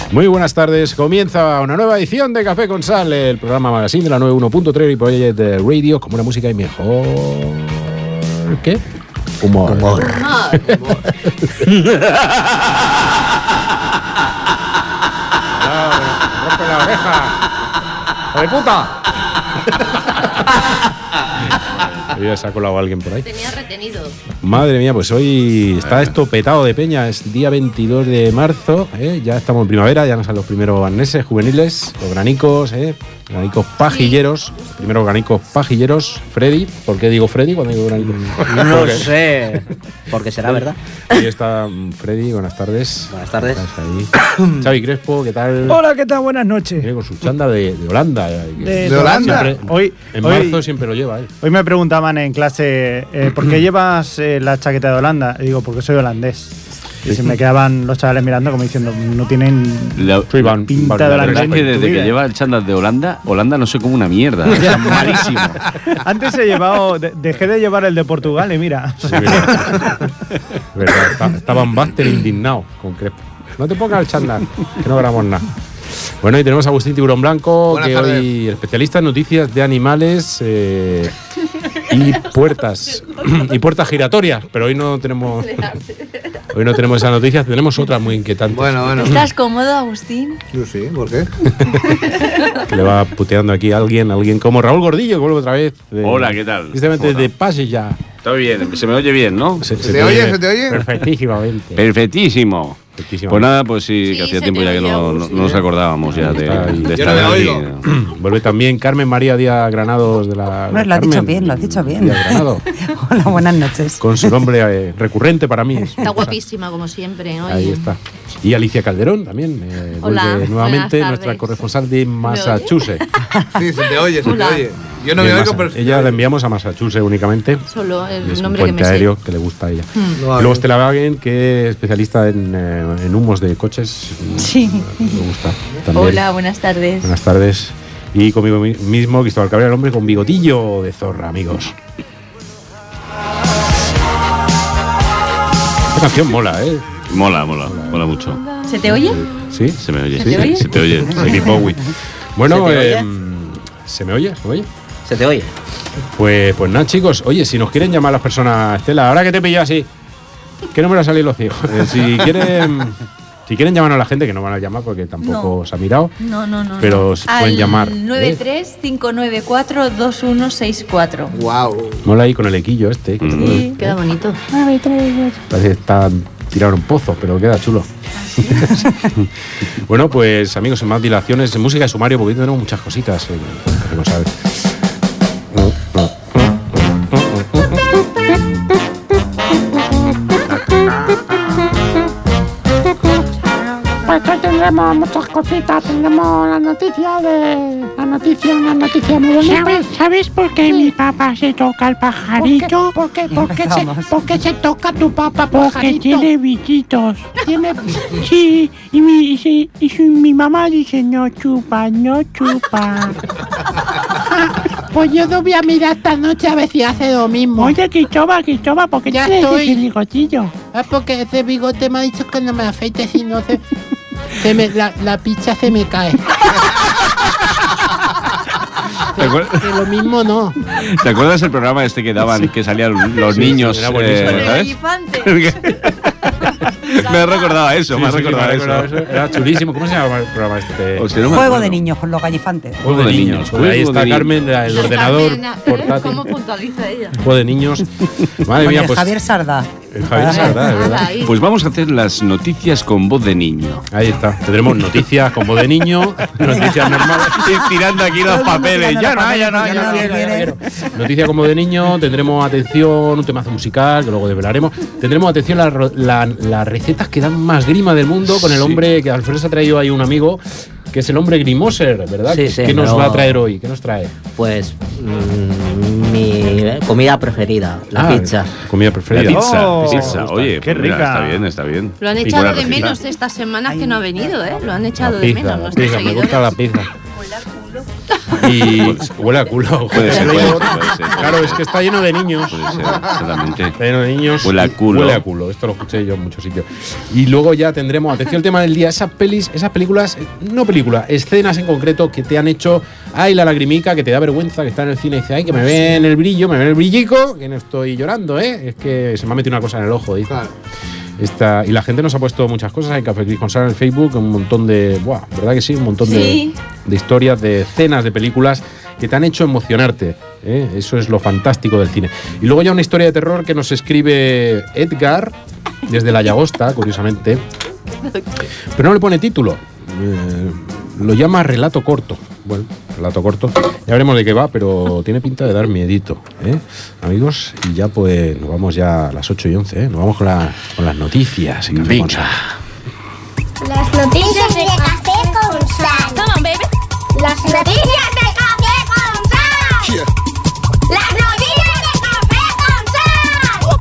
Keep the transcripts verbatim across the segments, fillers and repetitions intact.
Muy buenas tardes, comienza una nueva edición de Café con Sal, el programa magazine de la noventa y uno punto tres y Project de Radio, como una música y mejor... ¿Qué? Humor. Humor. Humor. Ah, rompe la oreja. ¡Hijo de puta! Ya se ha colado alguien por ahí. Tenía retenido. Madre mía, pues hoy está esto petado de peña. Es día veintidós de marzo, ¿eh? Ya estamos en primavera, ya nos salen los primeros arneses juveniles, los granicos, ¿eh? Granicos pajilleros, los primeros granicos pajilleros. Freddy, ¿por qué digo Freddy cuando digo granico? No lo sé, porque será verdad. Ahí está Freddy, buenas tardes. Buenas tardes. Ahí. Xavi Crespo, ¿qué tal? Hola, ¿qué tal? Buenas noches. Viene con su chanda de, de Holanda. De, de Holanda. Siempre, hoy, en hoy, marzo siempre lo lleva. ¿eh? Hoy me preguntaban en clase, eh, ¿por qué llevas eh, la chaqueta de Holanda? Y digo, porque soy holandés. Y se me quedaban los chavales mirando como diciendo, no tienen la, van, pinta van, de holandés. Es que desde que lleva el chándal de Holanda, Holanda no sé como una mierda. O sea, malísimo. Antes he llevado, de, dejé de llevar el de Portugal y mira. Sí, mira. Verdad, estaban Buster indignados con Crespo. No te pongas el chándal, que no grabamos nada. Bueno, y tenemos a Agustín Tiburón Blanco, Buenas que tardes. Hoy especialista en noticias de animales eh, y puertas y puertas giratorias, pero hoy no tenemos hoy no tenemos esas noticias, tenemos otras muy inquietantes. Bueno, bueno. ¿Estás cómodo, Agustín? Yo sí, ¿por qué? Que le va puteando aquí a alguien, alguien como Raúl Gordillo, que vuelve otra vez. De, Hola, ¿qué tal? Precisamente de pase ya. Está bien, se me oye bien, ¿no? ¿Se, se, ¿Se te oye? oye? ¿Se te oye? Perfectísimamente. Perfectísimo. Pues nada, pues sí, sí que hacía tiempo ya que no, no, no nos acordábamos ya de, de estar no ahí. Vuelve también Carmen María Díaz Granados de la... Bueno, lo has dicho bien, lo has dicho bien. Díaz Granado. Hola, buenas noches. Con su nombre eh, recurrente para mí. Está guapísima, como siempre. Oye. Ahí está. Y Alicia Calderón también. Eh, Hola, vuelve nuevamente nuestra corresponsal de Massachusetts. Sí, se te oye, se Hola. te oye. Yo no me oigo, pero... Ella la enviamos a Massachusetts únicamente. Solo el es nombre un que me puente aéreo sé. que le gusta a ella. Hmm. No, luego Stella Wagen, que es especialista en, eh, en humos de coches. Sí. Me gusta también. Hola, buenas tardes. Buenas tardes. Y conmigo mismo, Cristóbal Cabrera, el hombre con bigotillo de zorra, amigos. Esta canción mola, ¿eh? Mola, mola, mola, mola mucho. ¿Se te oye? Sí, se me oye. ¿Se sí, te oye? Se te oye. David Bowie. Bueno, ¿Se te oye? Eh, ¿se me oye? ¿Se me oye? ¿Se te oye? Pues, pues nada, chicos. Oye, si nos quieren llamar las personas, Estela, ahora que te pillo así, ¿qué número ha salido los ciegos? Eh, si quieren... Si quieren llamarnos a la gente, que no van a llamar porque tampoco No. se ha mirado. No, no, no. Pero no. se pueden Al llamar. nueve tres cinco nueve cuatro dos uno seis cuatro. Wow. Mola ahí con el equillo este. Que Sí, queda bonito. parece que está tirado en un pozo, pero queda chulo. Bueno, pues amigos, sin más dilaciones, música de sumario, porque hoy tenemos muchas cositas. Eh, que no sabes. Pues hoy tendremos muchas cositas, tendremos la noticia de... La noticia, una noticia muy bonita. ¿Sabes, ¿sabes por qué sí. mi papá se toca el pajarito? ¿Por qué, por qué, por qué, se, ¿por qué se toca tu papá pajarito? Porque tiene bichitos. ¿Tiene? Sí, y mi, y, si, y si mi mamá dice no chupa, no chupa. Pues yo no voy a mirar esta noche a ver si hace lo mismo. Oye, Cristóbal, Cristóbal, porque ya estoy. Ese bigotillo. Es porque ese bigote me ha dicho que no me afeite, si no se, se me, la, la pizza se me cae. ¿Te acuerdas? Que lo mismo no. ¿Te acuerdas el programa este que daban, sí. que salían los sí, niños? Sí, era buenísimo, eh, ¿sabes? Me ha recordado a eso, sí, me ha sí, recordado sí, eso. eso. Era chulísimo. ¿Cómo se llama el programa este? Hostia, no Juego acuerdo. de niños con los gallifantes. Juego de niños. Pues ahí está de Carmen, niños. El ordenador portátil. ¿Cómo puntualiza ella? Juego de niños. Madre mía, pues... Javier Sardá. El Javier Sardá, es verdad. Pues vamos a hacer las noticias con voz de niño. Ahí está. Tendremos noticias con voz de niño, noticias normales. Y tirando aquí los papeles. Ya no, ya no, ya no. Noticias como de niño, tendremos atención, un temazo musical que luego desvelaremos. Tendremos atención las la, la recetas que dan más grima del mundo con el sí. hombre que Alfredo se ha traído ahí un amigo. Que es el hombre Grimoser, ¿verdad? Sí, ¿Qué, sí, ¿Qué nos pero... va a traer hoy? ¿Qué nos trae? Pues mmm, mi comida preferida, la ah, pizza. Comida preferida. La pizza, Oh, pizza. Oye, qué pues mira, rica. está bien, está bien. Lo han Y echado buena de receta. menos estas semanas que no ha venido, ¿eh? Lo han echado La de pizza, menos la nuestros pizza, me seguidores. gusta la pizza. Hola, culo. Y huele a culo. Puede ser, puede ser, puede ser. Claro, es que está lleno de niños. Puede ser, exactamente. Está lleno de niños. Huele a culo. Huele a culo. Esto lo escuché yo en muchos sitios. Y luego ya tendremos, atención al tema del día, esas pelis, esas películas, no películas, escenas en concreto que te han hecho, ay, la lagrimica, que te da vergüenza, que está en el cine y dice, ay, que me ven el brillo, me ven el brillico, que no estoy llorando, ¿eh? Es que se me ha metido una cosa en el ojo, dice. Claro. Esta, y la gente nos ha puesto muchas cosas en Café Cris con Sara en el Facebook, un montón de, buah, ¿verdad que sí? Un montón sí. de, de historias, de escenas, de películas que te han hecho emocionarte, ¿eh? Eso es lo fantástico del cine. Y luego ya una historia de terror que nos escribe Edgar desde La Llagosta, curiosamente, pero no le pone título, eh, lo llama relato corto. Bueno, relato corto, ya veremos de qué va, pero tiene pinta de dar miedito, ¿eh? Amigos, y ya pues nos vamos ya a las ocho y once, ¿eh? Nos vamos con, la, con las noticias en Café con Sal. Las noticias de Café con Sal. Come on, baby. Las noticias de Café con Sal. Yeah. Las noticias de Café con Sal.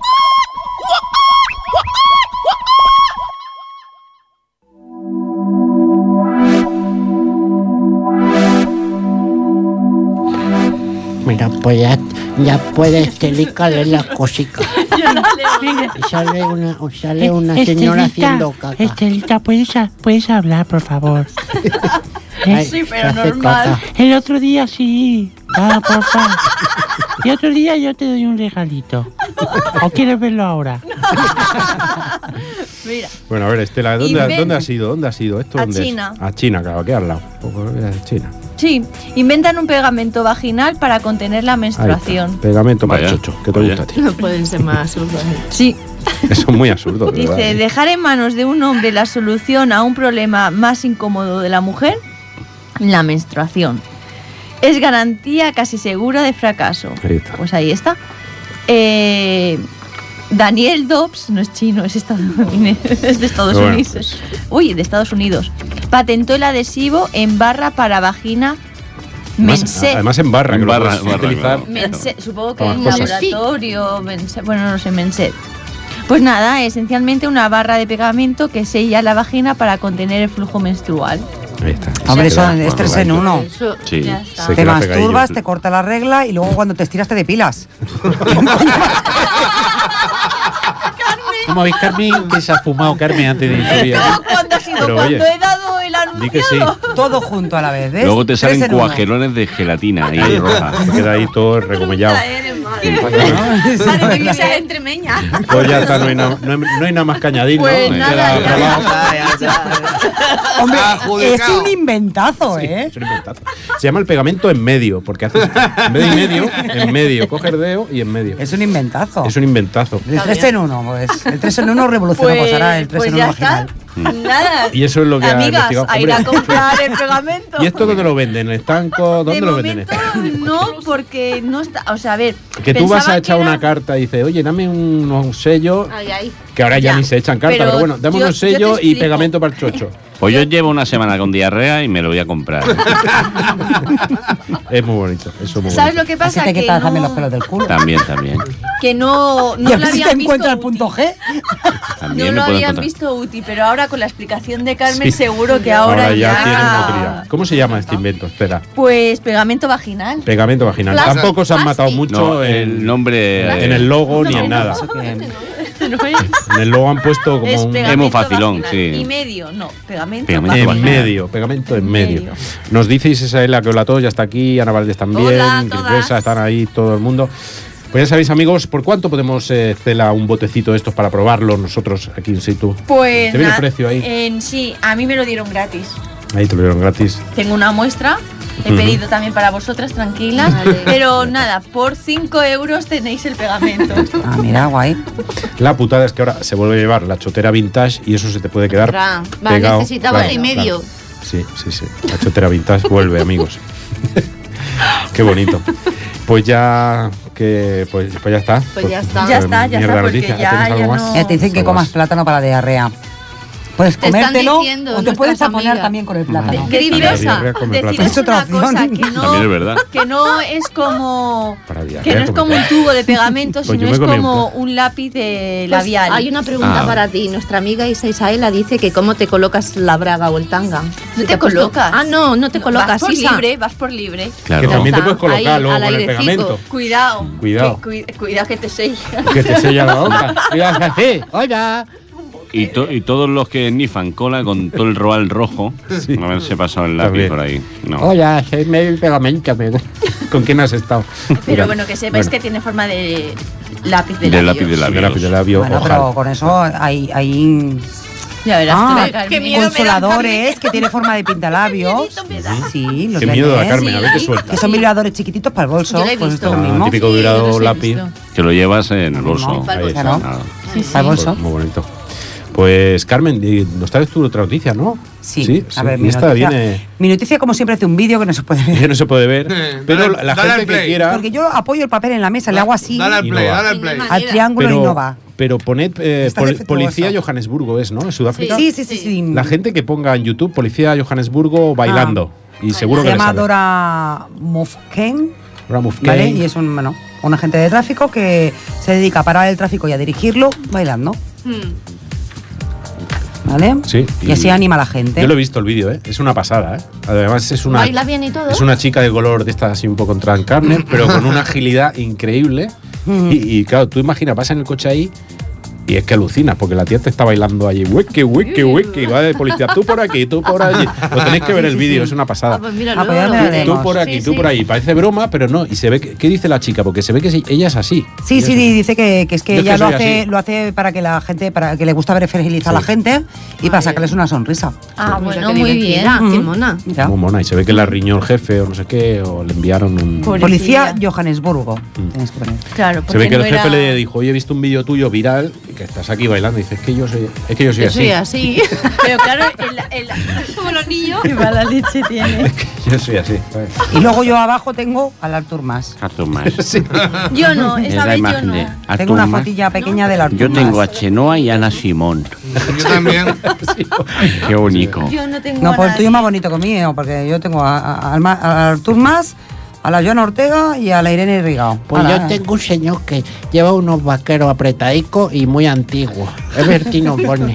Mira, pues ya, ya puedes dedicarle la cosica. Y sale una, sale una señora haciendo caca. Estelita, ¿puedes, puedes hablar, por favor? ¿Eh? Sí, pero normal. Caca. El otro día sí. Ah, por favor. Y otro día yo te doy un regalito. ¿O quieres verlo ahora? Mira. Bueno, a ver, Estela, ¿dónde, ¿dónde has ido? ¿Dónde has ido? ¿Esto a dónde China. Es? A China, claro, aquí al lado. China. Sí, inventan un pegamento vaginal para contener la menstruación. Pegamento para el chocho, que te gusta a ti. No pueden ser más absurdos. Sí. Eso es muy absurdo. Dice, ¿verdad? dejar en manos de un hombre la solución a un problema más incómodo de la mujer, la menstruación. Es garantía casi segura de fracaso. Ahí está. Pues ahí está. Eh, Daniel Dobbs, no es chino, es, estadounidense, es de Estados bueno, Unidos. Pues. Uy, de Estados Unidos. Patentó el adhesivo en barra para vagina Menset. Además en barra, en que barra, lo puedes barra, utilizar. Menset, supongo que Para en cosas. laboratorio, Menset, bueno, no sé, Menset. Pues nada, esencialmente una barra de pegamento que sella la vagina para contener el flujo menstrual. Ahí está. Hombre, eso Queda, es tres en uno. Eso, Sí. ya está. Se Te queda masturbas, pegadillo. te corta la regla y luego cuando te estiras te depilas. ¿Cómo veis, Carmen? Que se ha fumado Carmen antes de ir. Pero ¿cuándo ha sido? Pero, Cuando oye, he dado el anuncio. Di que sí. Todo junto a la vez, ¿ves? Luego te Tres salen en uno. cuajerones de gelatina ahí roja. Se queda ahí todo recomellado. Parece que sea entremeña. Pues ya está, no hay nada, no hay, no hay nada más que añadir, Pues ¿no? nada, Queda ya. aprobado. Hombre, es Adjudicado. un inventazo, Sí, ¿eh? es un inventazo. Se llama el pegamento en medio, porque haces en vez de en medio, en medio, coges dedo y en medio. Es un inventazo. Es un inventazo. El tres en uno, pues. El tres en uno revolucionó, pues, ahora el tres pues en uno ya está. vaginal. Nada. Y eso es lo que ha Amigas, investigado. a ir a Hombre, comprar el pegamento. ¿y esto dónde lo venden? ¿En el estanco? ¿Dónde de lo venden? momento no, porque no está. O sea, a ver. Que tú vas a pensaban echar que era- una carta y dices, oye, dame un, un sello, Ay, ay. que ahora ya, Ya, ni se echan cartas, pero, pero bueno, dame yo- un yo te sello y explico. pegamento para el chocho. Pues yo llevo una semana con diarrea y me lo voy a comprar. Es muy bonito, eso es muy ¿Sabes bonito. lo que Así pasa? te Que quitas también los no, pelos del culo. También, también. que no, no y a lo ver si te habían visto encuentra el útil. punto G. También No me lo puedo habían encontrar. visto útil, pero ahora con la explicación de Carmen Sí. seguro que ahora, Ahora ya tiene una ya. utilidad. ¿Cómo se llama este invento? Espera. Pues pegamento vaginal. Pegamento vaginal. Plas- Tampoco se han matado plástico. mucho No, en, el nombre. en eh, el logo ni No, en nada. Eso que- No es, En el logo han puesto como es un pegamento Emo facilón, vaginal. sí. Y medio, no, pegamento, Pegamento en vaginal. medio, pegamento en En medio. medio. Nos dice Isaela que hola a todos, ya está aquí, Ana Valdés también, Hola a Cris todas. Besa, están ahí todo el mundo. Pues ya sabéis, amigos, ¿por cuánto podemos eh, Cela un botecito de estos para probarlo nosotros aquí in situ? Pues ¿Te viene el na- precio ahí? En sí, a mí me lo dieron gratis. Ahí te lo dieron gratis. Tengo una muestra. He Ujú. pedido también para vosotras, tranquilas. Pero nada, por cinco euros tenéis el pegamento. Ah, mira, guay. La putada es que ahora se vuelve a llevar la chotera vintage y eso se te puede quedar Ra, va, pegado. necesitaba Claro, y medio. claro. Sí, sí, sí. La chotera vintage vuelve, amigos. Qué bonito. Pues ya que pues, pues ya está. Pues ya está. Ya está, ya Mierda está, porque noticia. ya- ¿Tienes algo ya más? no- Ya te dicen que Algo comas más. plátano para la diarrea. Puedes Te están comértelo diciendo o te nuestras puedes taponar amigas. también con el plátano. Deciros, Diarrea con el deciros plátano. Es otra una opción. cosa, que no, También es verdad. que no es como Para diarrea que no es con como el un tubo de pegamento, Pues sino yo me es comí un como plato. un lápiz de Pues labial. hay una pregunta Ah. para ti. Nuestra amiga Isa Isaela dice que cómo te colocas la braga o el tanga. No Si te has puesto- colocas. Ah, no, no te colocas, Vas por Isa. libre, vas por libre. Claro. Que también te está, puedes colocar ahí, luego al con el airecico. pegamento. Cuidado. Cuidado. que- cui- cuidado que te sella. Que te sella la boca. ¿Qué vas a hacer? Hola. Y, to- y todos los que nifan cola con todo el roal rojo, Sí. no haberse pasado el lápiz También. por ahí. No. Hola, soy medio pegamento. Me... ¿Con quién has estado? Pero bueno, que sepáis Bueno. que tiene forma de lápiz de De labios. lápiz de De labios. lápiz de labio, Bueno, ojalá. pero con eso hay, hay Ya verás Ah, tú, Carmen. qué miedo me da, consoladores que tienen forma de pintalabios. Sí, los Qué miedo da venden. Carmen, a ver qué suelta. Que son vibradores chiquititos para el bolso. Yo lo he Pues visto. esto es lo Ah, mismo. típico Sí, vibrador yo los he lápiz. visto. Que lo llevas en el bolso. No, para el Ahí bolso. está. Claro. Nada. Sí, sí. Para el bolso. Muy bonito. Pues Carmen, y nos traes tú otra noticia, ¿no? Sí, sí, a ver, y mi esta noticia, viene. mi noticia, como siempre, hace un vídeo que no se puede ver. Que no se puede ver, pero Dale- la dale gente al que play. quiera. Porque yo apoyo el papel en la mesa, le hago así Dale al Y play, no va. dale al play. al triángulo y no Pero, va. pero poned eh, Está pol- defectuoso. Policía Johannesburgo, ¿es, no? ¿En Sudáfrica? Sí, sí, sí, sí. La gente que ponga en YouTube Policía Johannesburgo bailando. Y seguro Se que le llama sale. Dora Mufken, Dora Mufken. ¿vale? Y es un, bueno, un agente de tráfico que se dedica a parar el tráfico y a dirigirlo bailando, Hmm. ¿vale? Sí, Y, y- así anima a la gente. Yo lo he visto el vídeo, ¿eh? Es una pasada, ¿eh? Además es una. ¿Baila bien y todo? Es una chica de color de estas así un poco transcarne, pero con una agilidad increíble. Ujú. Y, y, claro, tú imaginas, vas en el coche ahí y es que alucinas, porque la tía te está bailando allí, wiki, wiki, wiki, va de policía, tú por aquí, tú por allí. Lo tenéis que ver el vídeo, es una Ah, pasada. pues mira, Ah, pues luego ya lo me la veremos. Tú por aquí, Sí, tú sí. por ahí. Parece broma, pero no. Y se ve que, ¿qué dice la chica? Porque se ve que sí- ella es así. Sí, Ella sí, es así. dice que, que es que Yo es que ella lo soy hace, así. lo hace para que la gente, para que le gusta ver feliz a la Sí. gente y para sacarles una sonrisa. Ah, Sí. bueno, Mira, muy qué bien. divertida. Qué Ujú. mona. Mira. Muy mona. Y se ve que la riñó el jefe o no sé qué, o le enviaron un. Por- Policía Policía. Johannesburgo. Mm. Tienes que poner. Claro, Se porque ve que no el jefe era- le dijo, oye, he visto un vídeo tuyo viral y que estás aquí bailando. Y dice, es que yo soy, es que yo soy Yo así. soy así. Pero claro, el, el, Como los niños. qué mala leche tiene. Yo soy así. ¿sabes? Y luego yo abajo tengo al Artur Mas. Artur Mas. Sí. Yo no, esta Es la vez yo imagen no. de Tengo Artur una Mas. fotilla pequeña del Artur Yo tengo a Mas. Chenoa y a Ana Simón. Yo también. Qué bonito. Yo no tengo No, a pues el tuyo nadie. es más bonito que el mío, porque yo tengo a, a- al Ma- a Artur Mas, a la Joana Ortega y a la Irene Rigao. Pues Ala, yo eh. tengo un señor que lleva unos vaqueros apretadicos y muy antiguos. Es Bertino Borne.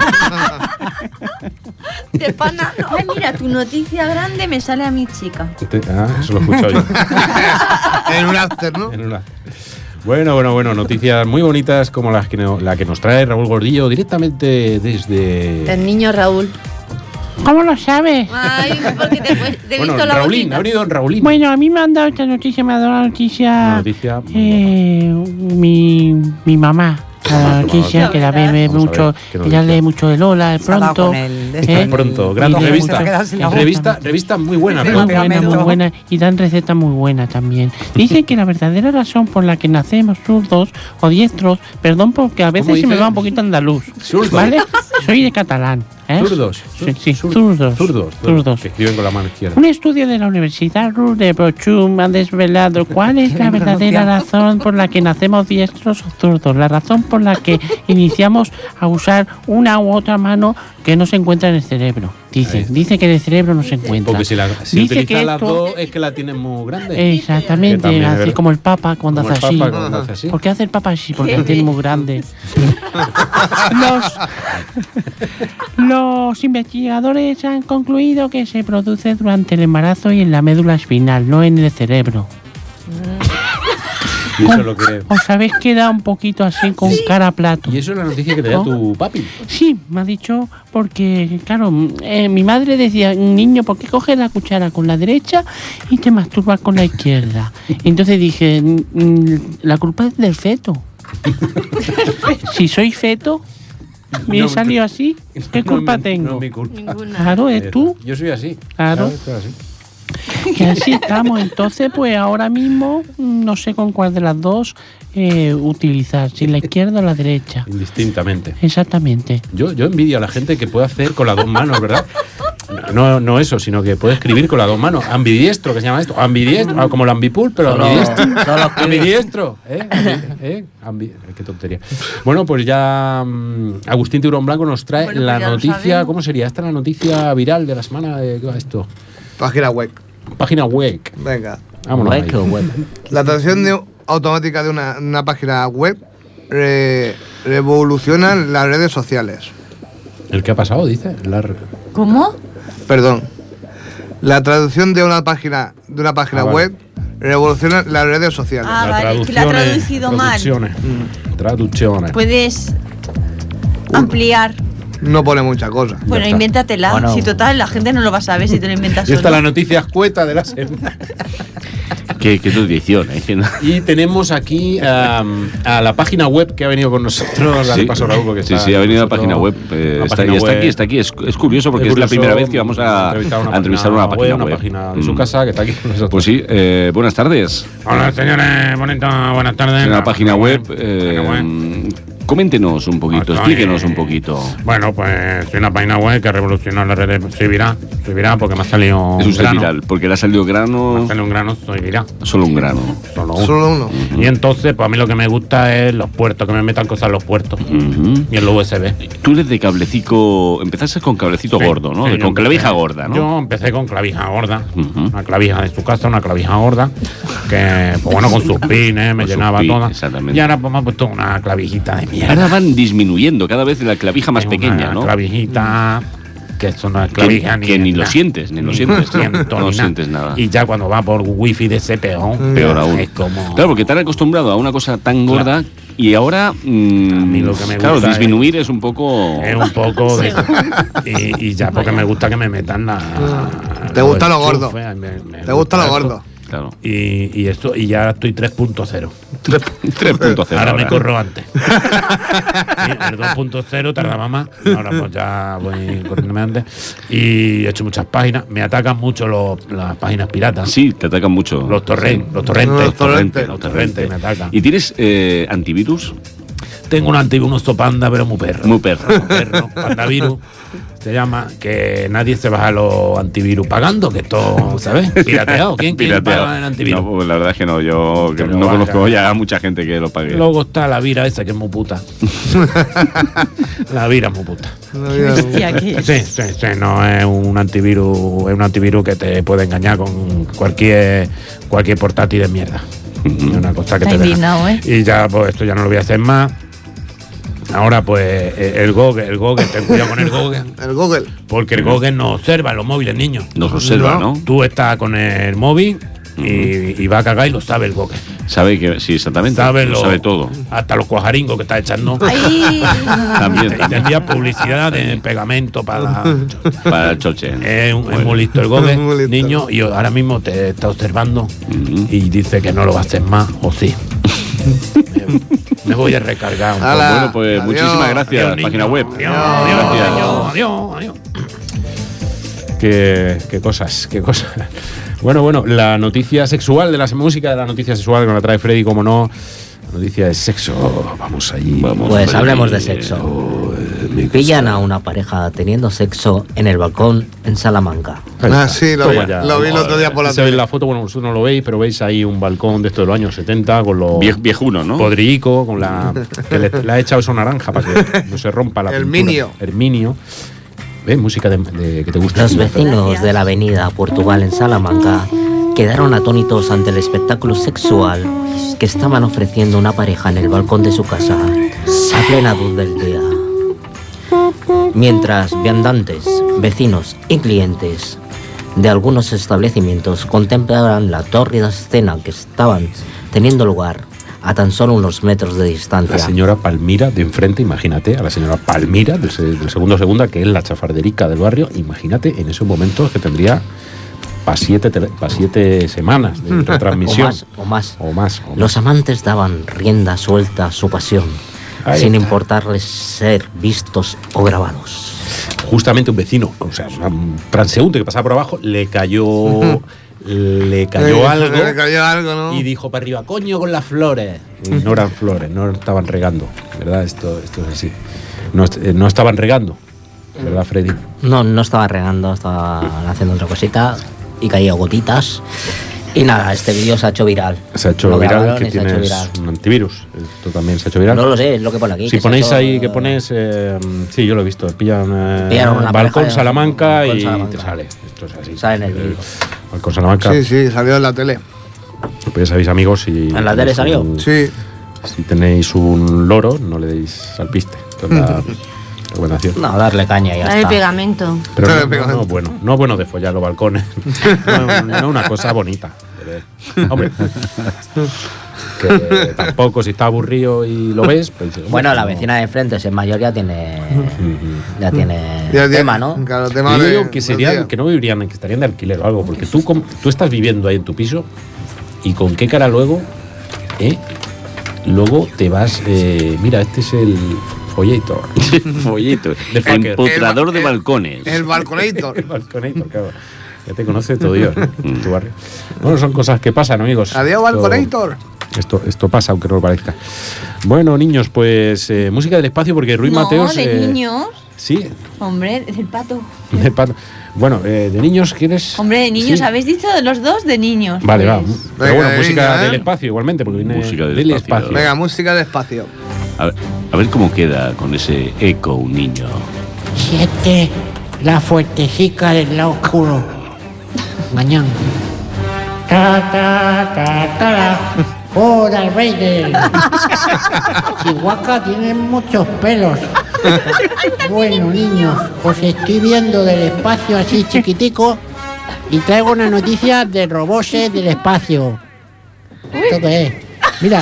De pana, no. Ay, mira, tu noticia grande me sale a mi chica. Te- Ah, eso lo he escuchado yo. En un after, ¿no? En una- Bueno, bueno, bueno, noticias muy bonitas como las que no- la que nos trae Raúl Gordillo directamente desde. El niño Raúl. ¿Cómo lo sabes? Ay, porque te, te he Bueno, visto la Raulín, bolsita. ha venido en Raulín. Bueno, a mí me han dado esta noticia, me ha dado la Una noticia noticia. eh, mi, mi mamá. Mamá, La tu noticia mamá. que la ve, ve Vamos a mucho, ver, ¿qué ella noticia? lee mucho de Lola, de Se ha dado pronto. con el de ¿eh? este, Pronto, el- gran el- revista. se queda sin la boca. Revista, revista muy buena, Sí, Muy ¿verdad? buena, pegamento. muy buena y dan recetas muy buenas también. Dicen que la verdadera razón por la que nacemos zurdos o diestros, perdón porque a veces ¿Cómo se me dice? va un poquito andaluz, Zurdos. ¿vale? Soy de catalán. ¿eh? Zurdos. Sí, sí, Zur- zurdos. Zurdos. Zurdos. Que escriben con la mano izquierda. Un estudio de la Universidad Ruhr de Bochum ha desvelado cuál es la verdadera razón por la que nacemos diestros o zurdos. La razón por la que iniciamos a usar una u otra mano que no se encuentra en el cerebro. Dice, Ahí. dice que en el cerebro no se encuentra. Porque si, la, si Dice utiliza que las esto- dos es que la tienen muy grande. Exactamente, Que también es así verdad. como el Papa cuando Como el hace así. Papa cuando hace así. ¿Por qué hace el Papa así? Porque la tiene muy grande. los, los investigadores han concluido que se produce durante el embarazo y en la médula espinal, no en el cerebro. Y eso es lo que. ¿Os habéis quedado un poquito así con cara a plato? Y eso es la noticia que te da ¿No? tu papi. Sí, me ha dicho porque, claro, eh, mi madre decía, niño, ¿por qué coges la cuchara con la derecha y te masturbas con la izquierda? Entonces dije, "Mm, la culpa es del feto. Si soy feto, me No, he salido así, ¿qué No, culpa no, tengo? No es mi culpa. Ninguna. Claro, es tú. Yo soy así. Claro. Soy así. Y así estamos. Entonces, pues ahora mismo mm, no sé con cuál de las dos eh, utilizar, si la izquierda o la derecha. Indistintamente. Exactamente. Yo, yo envidio a la gente que puede hacer con las dos manos, ¿verdad? no, no eso, sino que puede escribir con las dos manos. Ambidiestro, que se llama esto. Ambidiestro, ah, como el ambipool, pero Solo- ambidiestro. solo que- Ambidiestro. ¿Eh? Ambi- ¿eh? Ambi- qué tontería. Bueno, pues ya mm, Agustín Tiburón Blanco nos trae Bueno, la pues ya lo noticia. sabemos. ¿Cómo sería? Esta es la noticia viral de la semana. De, ¿qué va esto? Página web. Página web. Venga. Vámonos ahí. Web o web. La traducción de- automática de una, una página web re- revoluciona las redes sociales. ¿El que ha pasado, dice? La re- ¿Cómo? Perdón. La traducción de una página de una página Ah, vale. web revoluciona las redes sociales. Ah, vale, que la ha traducido mal. traducciones. Traducciones. Puedes ampliar. No pone mucha cosa. Bueno, está. invéntatela. Bueno. Si total, la gente no lo va a saber si te lo inventas Y esta es la solo. noticia escueta de la semana. Qué, qué tradición, ¿eh? Y tenemos aquí um, a la página web que ha venido con nosotros. Dale Sí, paso, Raúl, porque sí, está sí, ha venido a la con página web. nosotros. eh, La está, página y está web. aquí, está aquí. Es, es curioso porque es, la curioso primera vez que vamos a, entrevistar a entrevistar una página web. Una página de su Mm. casa que está aquí con nosotros. Pues sí, eh, buenas tardes. Hola, señores. Bonito, buenas tardes. En la página web, Página web. eh, coméntenos un poquito, Estoy- explíquenos un poquito. Bueno, pues soy una página web que revolucionó las redes. Soy viral. Soy viral porque me ha salido Es un usted grano. viral, porque le ha salido Me grano, ha salido un grano, soy viral. solo un grano. Solo uno. Solo uno. Y entonces, pues a mí lo que me gusta es los puertos, que me metan cosas en los puertos. Ujú. Y en los U S B. Tú eres de cablecito, empezaste con cablecito Sí, gordo, ¿no? sí, De- yo con clavija empecé- gorda, ¿no? Yo empecé con clavija gorda. Ujú. Una clavija de su casa, una clavija gorda. Que, pues bueno, con sus pines, me Con sus llenaba pines, toda. exactamente. Y ahora pues me ha puesto una clavijita de mierda. Ahora van disminuyendo cada vez la clavija más Es pequeña, una ¿no? clavijita que eso no es Que, clavija que ni lo nada. sientes, ni lo Ni sientes. lo siento, no ni sientes nada. Y ya cuando va por wifi de ese peor, Peor aún. es como... Claro, porque te han acostumbrado a una cosa tan Claro. gorda y ahora, mm, A mí lo que me claro, gusta disminuir es, un poco... Es un poco de... y, y ya porque me gusta que me metan la... Te gusta los lo gordo. enchufes, me- me Te gusta lo eso. gordo. Claro. Y, y esto y ya estoy tres punto cero. tres punto cero. Ahora me corro antes. Sí, el dos punto cero tardaba más. Ahora pues ya voy corriéndome antes. Y he hecho muchas páginas. Me atacan mucho los, las páginas piratas. Sí, te atacan mucho. Los, torren, Sí. los torrentes. Los torrentes. Los torrentes me atacan. ¿Y tienes eh, antivirus? Tengo un antivirus panda, pero muy perro. Muy perro. Muy perro. Pandavirus. Se llama que nadie se baja los antivirus pagando, que esto, ¿sabes? Pirateado. ¿Quién, ¿quién Pirateado. paga el antivirus? No, pues la verdad es que no, yo que Pero no vaya. conozco ya a mucha gente que lo pague. Luego está la vira esa que es muy puta. La vira es muy puta. Hostia, ¿qué es? Sí, sí, sí, no es un antivirus, es un antivirus que te puede engañar con cualquier cualquier portátil de mierda. Es una cosa que Está te deja. indignado, ¿eh? Y ya, pues esto ya no lo voy a hacer más. Ahora, pues eh, el Google, el Google, ten cuidado con el Google, El Google. porque el Google nos observa en los móviles, niños. Nos observa, ¿no? Tú estás con el móvil y, y va a cagar y lo sabe el Google. Sabe que, sí, exactamente. Sabe, lo lo- sabe todo. Hasta los cuajaringos que está echando. Ahí. También. Y te envía publicidad de pegamento para la... Para el choche. Es, un- es Bueno. muy listo el Google, Muy listo. niño, y ahora mismo te está observando Ujú. y dice que no lo va a hacer más, o sí. me, me voy a recargar un poco. Ala. Bueno, pues Adiós. muchísimas gracias, Adiós, página niño. web. Adiós, Gracias. adiós, adiós, adiós. Qué, qué cosas, qué cosas. Bueno, bueno, la noticia sexual de la música de la noticia sexual que nos la trae Freddy, como no. La noticia de sexo. Vamos allí. Vamos. Pues Freddy. hablemos de sexo. Pillan a una pareja teniendo sexo en el balcón en Salamanca. Ahí Ah, está. sí, lo vi, Toma ya. lo vi el otro día por la Se ve tele. la foto, bueno, vosotros no lo veis, pero veis ahí un balcón de estos de los años setenta con los Vie- viejuno, ¿no? podrico, con la que le, le ha echado eso naranja para que no se rompa la pintura. Herminio. Herminio. ¿Ves? Música de, de- que te gusta. Los vecinos de la avenida Portugal en Salamanca quedaron atónitos ante el espectáculo sexual que estaban ofreciendo una pareja en el balcón de su casa a plena luz del día. Mientras viandantes, vecinos y clientes de algunos establecimientos contemplaban la tórrida escena que estaban teniendo lugar a tan solo unos metros de distancia. La señora Palmira de enfrente, imagínate, a la señora Palmira del, se- del segundo segunda, que es la chafarderica del barrio, imagínate en esos momentos que tendría para siete, tele- pa siete semanas de retransmisión. O más, o más. O más, o más. Los amantes daban rienda suelta a su pasión, Ahí sin está. importarles ser vistos o grabados. Justamente un vecino, o sea, un transeúnte que pasaba por abajo, le cayó, le cayó Eh, algo, le cayó algo, ¿no? y dijo para arriba, coño con las flores. Y no eran flores, no estaban regando, ¿verdad? Esto, esto es así. No, est- eh, no estaban regando. ¿verdad, Freddy? No, no estaba regando, estaba haciendo otra cosita y caía gotitas. Y nada, este vídeo se ha hecho viral. Se ha hecho Lo viral, grabaron que y se ha hecho tienes viral. un antivirus. Esto también se ha hecho viral. No lo sé, es lo que pone aquí. Si que se ha ponéis hecho- ahí, que pones... eh, sí, yo lo he visto. Pillan eh, Pillaron una Balcón pareja de- Salamanca Balcón y Salamanca. te sale. Esto es así. Sale en el vídeo. Balcón Salamanca. Sí, sí, salió en la tele. Pues ya sabéis, amigos, y... ¿En la tele salió? Sí. Si tenéis un loro, no le deis al piste. Esto es la recomendación. No, darle caña y ya Dale está. pegamento. Pero Dale no, pegamento. no, no bueno, no bueno de follar los balcones. No, no una cosa bonita. Hombre, que tampoco si está aburrido y lo ves, pues, hombre, Bueno, la no. vecina de enfrente, si es mayor, ya tiene. Ya tiene. Ya tiene- tema, ¿no? Claro, Yo tema de. digo que serían, del día. que no vivirían, que estarían de alquiler o algo, porque tú, com- tú estás viviendo ahí en tu piso y con qué cara luego, ¿eh? Luego te vas, eh, mira, este es el Follator. Follito. De fucker. Empotrador El- de el- balcones. El balconator. El balconator, claro. Ya te conoce todo Dios, ¿no? En tu barrio. Bueno, son cosas que pasan, amigos. Adiós, Esto- balconator. Esto, esto pasa, aunque no lo parezca. Bueno, niños, pues eh, música del espacio, porque Ruiz No, Mateos. de eh, niños. Sí, Hombre, del pato. de pato. Bueno, eh, de niños, ¿quieres? Hombre, de niños. Sí. ¿Habéis dicho de los dos de niños? Vale, va. Pues. Pero bueno, Venga, música venga, ¿eh? del espacio igualmente, porque viene Música del del espacio. espacio. Venga, música de espacio. A ver, a ver cómo queda con ese eco un niño. Siete, la fuertecica del lado oscuro. Mañana. Ta, ta, ta, ta. ¡Oh, Darth Vader! Chihuahua tiene muchos pelos. Bueno, niños, os estoy viendo del espacio así chiquitico y traigo una noticia de roboses del espacio. ¿Esto qué es? Mira.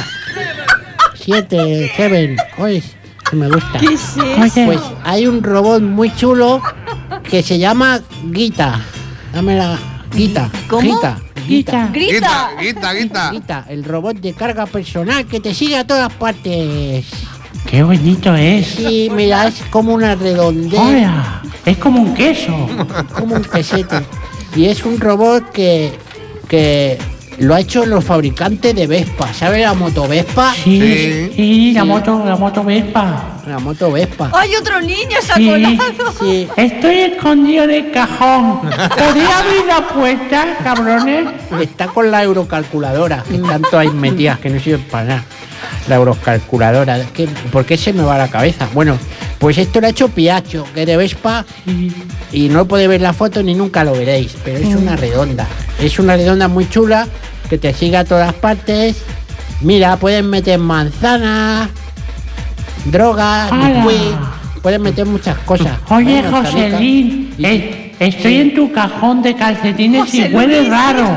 Siete, seven. Oye, que me gusta. ¿Qué es eso? Oye, pues hay un robot muy chulo que se llama Guita. Dame la Guita. ¿Cómo? Guita. Guita. ¡Grita! Guita, guita. Guita, el robot de carga personal que te sigue a todas partes. Qué bonito es. Sí, mira, es como una redondez, Hola, es como un queso. como un quesete. Y es un robot que, que lo ha hecho los fabricantes de Vespa. ¿Sabes la moto Vespa? Sí, Sí. sí, la moto, la moto Vespa. La moto Vespa. ¡Ay, otro niño se ha Sí. colado! Sí. Estoy escondido en el cajón. ¿Podría abrir la puerta, cabrones? Está con la eurocalculadora, que tanto hay metidas que no sirven para nada. La eurocalculadora, es que, ¿por qué se me va la cabeza? Bueno, pues esto lo ha hecho Piacho, que es de Vespa, y no podéis ver la foto ni nunca lo veréis, pero es una redonda. Es una redonda muy chula, que te sigue a todas partes. Mira, pueden meter manzanas, drogas, ¡Hala! liquid, pueden meter muchas cosas. Oye, Bueno, canicas. Joselín, Y- eh, estoy en tu cajón de calcetines José y huele Luis. raro.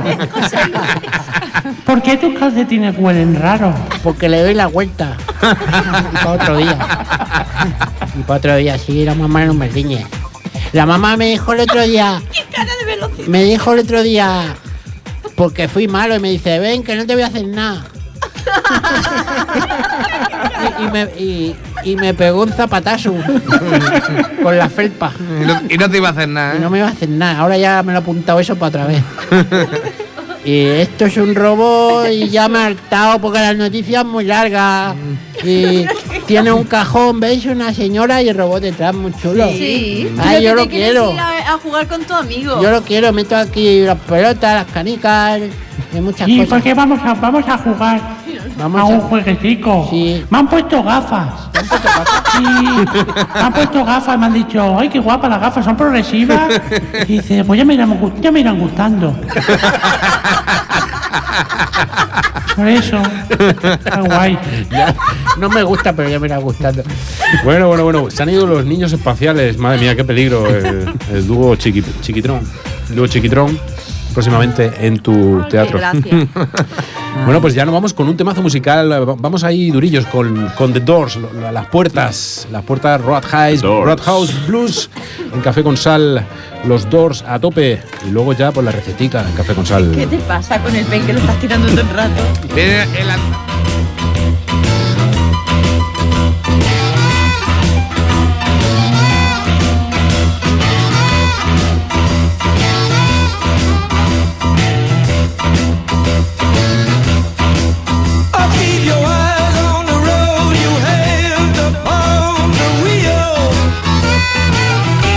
¿Por qué tus calcetines huelen raro? Porque le doy la vuelta. Y para otro día. Y para otro día, sí, la mamá no me riñe. La mamá me dijo el otro día. ¡Qué cara de velocidad! Me dijo el otro día. Porque fui malo y me dice, ven que no te voy a hacer nada. y, y me, y, y me pegó un zapatazo con la felpa. Y no, y no te iba a hacer nada, Y ¿eh? no me iba a hacer nada. Ahora ya me lo he apuntado eso para otra vez. Y esto es un robot y ya me ha hartado porque las noticias muy largas. Y tiene un cajón, ¿veis? Una señora y el robot detrás muy chulo. Sí. Ay, yo Creo que lo te quieres quiero. ir a, a jugar con tu amigo. Yo lo quiero, meto aquí las pelotas, las canicas, y muchas ¿Y cosas. por qué vamos a, vamos a jugar Vamos a un a- jueguetico? Sí. Me han puesto gafas. Sí, me han puesto gafas y me han dicho, ay, qué guapas las gafas, son progresivas. Y dice, pues ya me irán, gu- ya me irán gustando. Por eso, está guay. Ya, no me gusta, pero ya me irá gustando. Bueno, bueno, bueno. Se han ido los niños espaciales. Madre mía, qué peligro. El, el dúo chiqui, Chiquitrón. El dúo Chiquitrón. Próximamente en tu Ay, teatro. gracias. Bueno, pues ya nos vamos con un temazo musical. Vamos ahí durillos con, con The Doors, lo- lo- las puertas, las puertas Roadhouse, Doors. Roadhouse Blues, en Café con Sal, los Doors a tope. Y luego ya por la recetica en Café con Sal. ¿Qué te pasa con el pen que lo estás tirando todo el rato? Viene el an- Keep your eyes on the road, your hands upon the wheel.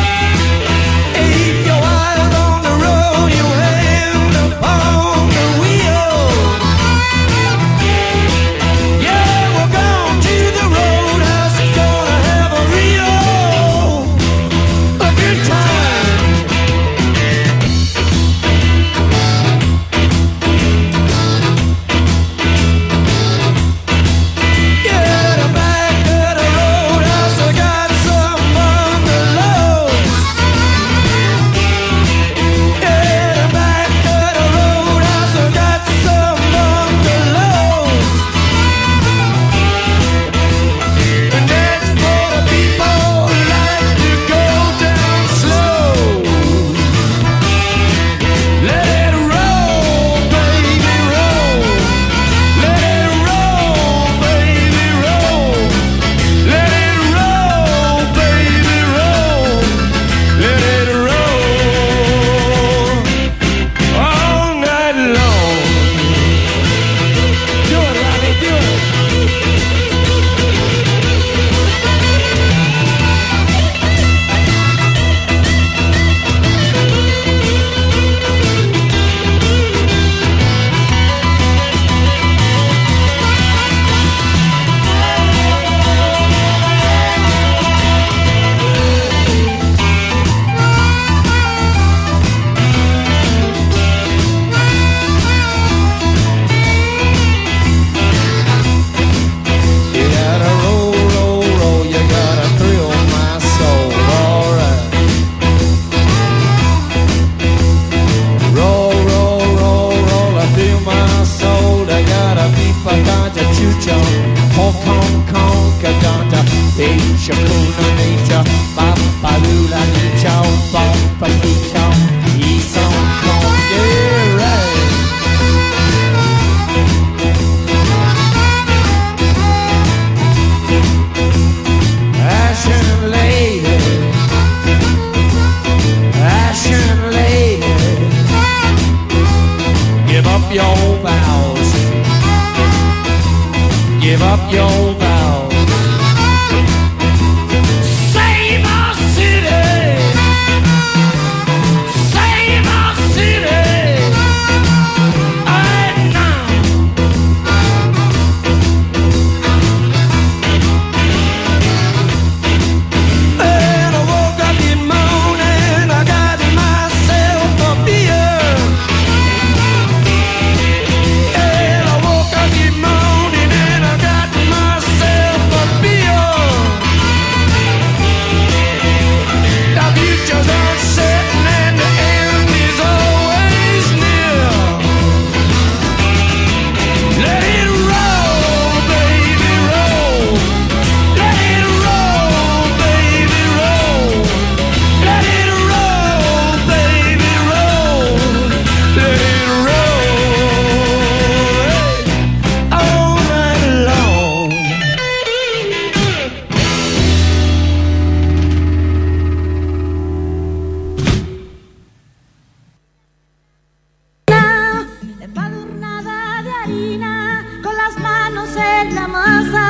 give up your vows. Save our city, save our city right now. And I woke up this morning, I got myself a beer. And I woke up this morning and I got myself a beer. The future's uncertain and the end is always near. Let it roll, baby, roll. Let it roll, baby, roll. Let it roll, baby, roll. Let it roll all night long. Empadurnada de harina, con las manos en la masa.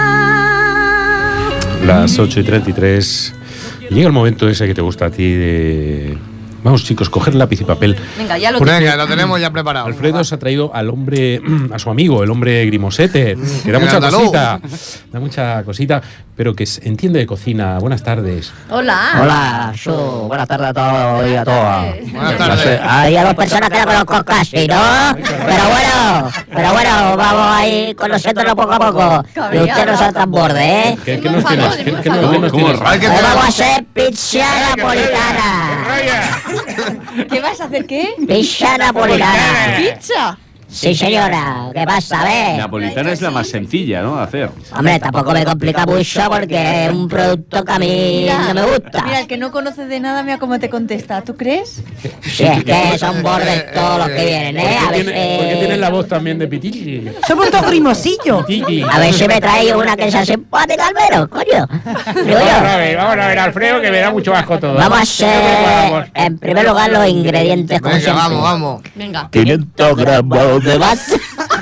Las ocho y treinta y tres. Llega el momento ese que te gusta a ti de... Vamos, chicos, coger lápiz y papel. Venga, ya lo Porque Venga, lo tenemos ya preparado. Alfredo se ha traído al hombre, a su amigo, el hombre Grimosete, que da el mucha andaluz. cosita, da mucha cosita, pero que se entiende de cocina. Buenas tardes. Hola. Hola, Su. Buenas tardes a todos y a todas. Buenas tardes. Hay a dos personas que no conozco casi, ¿no? Pero bueno, pero bueno, vamos ahí conociéndolo poco a poco. Y usted no se transborde, ¿eh? ¿Qué, qué nos tienes? ¿Qué, qué nos, qué nos ¿Cómo? tienes? Hay que Hoy vamos a hacer pizza napolitana. ¿Qué vas a hacer qué? Pizza napolitana. ¿Pizza? Sí, señora. ¿Qué pasa, ver? Napolitana es la más sencilla, ¿no? A hacer. Hombre, tampoco me complica mucho porque es un producto que a mí no me gusta. Mira, el que no conoce de nada, mira cómo te contesta. ¿Tú crees? Si es que son bordes todos los que vienen, ¿eh? A ¿Por qué ver, tiene- por qué tienes la voz también de Pitiki? Somos todos grimosillos. Pitiki. a ver si me traéis una que sea simpática al menos, coño. Digo Vamos a yo. ver, vamos a ver, Alfredo, que me da mucho asco todo. Vamos a hacer, en primer lugar, los ingredientes, como Venga, siempre. vamos, vamos. Venga. quinientos gramos de masa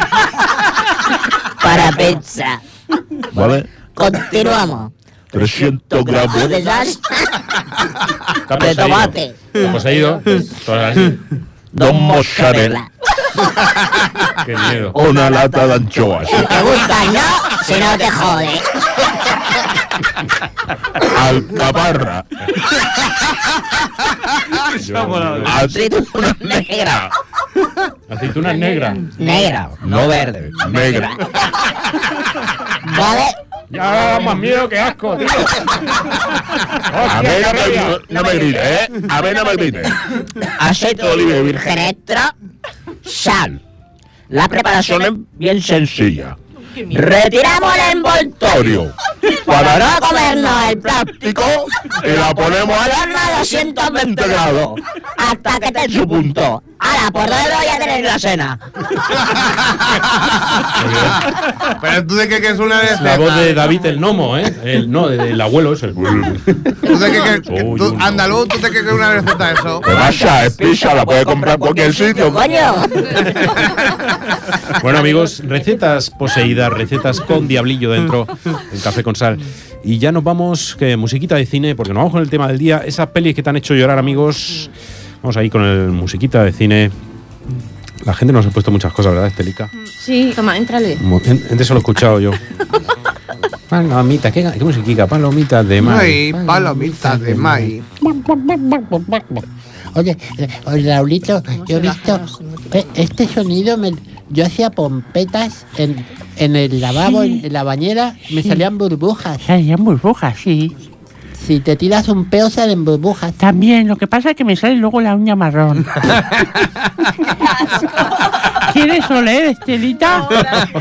para pizza. ¿Vale? Continuamos. trescientos gramos. De salsa Está de poseído. tomate. Está poseído. Todas las- Dos mozzarella. Qué miedo. Una lata de anchoas. Si te gusta, no, si no te jode. Alcaparra. Aceitunas negras. Aceitunas negras. Negra, no verde. Negra. ¿Vale? Ya da más miedo que asco, tío. A ver, no me, no me grites, ¿eh? A ver, no me grites. Aceite de oliva virgen extra, sal. La preparación es bien sencilla. Retiramos el envoltorio para no comernos el plástico y la ponemos al horno a doscientos veinte grados hasta que esté en su punto. Ahora, por dentro ya tenéis la cena. Pero tú de qué que es una receta. La voz de David el Nomo, ¿eh? El, no, del abuelo es el. ¿Tú de qué que, que tú, andaluz, tú te crees que es una receta de eso? ¿Qué pasa? Es pizza, la puedes comprar en cualquier sitio. Coño. Bueno, amigos, recetas poseídas, recetas con diablillo dentro, en Café con Sal. Y ya nos vamos, que musiquita de cine, porque nos vamos con el tema del día. Esas pelis que te han hecho llorar, amigos. Vamos ahí con el musiquita de cine. La gente nos ha puesto muchas cosas, ¿verdad, Estelica? Sí, toma, éntrale. Antes eso lo he escuchado yo. Palomita, ¿qué, qué musiquita? Palomitas de maíz. Ay, palomitas de maíz. Oye, eh, oye, Raulito, yo he visto eh, este sonido, me- yo hacía pompetas en, en el lavabo, Sí. en la bañera, me Sí. salían burbujas. Salían burbujas, sí. Si te tiras un peo salen burbujas. También, lo que pasa es que me sale luego la uña marrón. ¿Quieres oler, Estelita?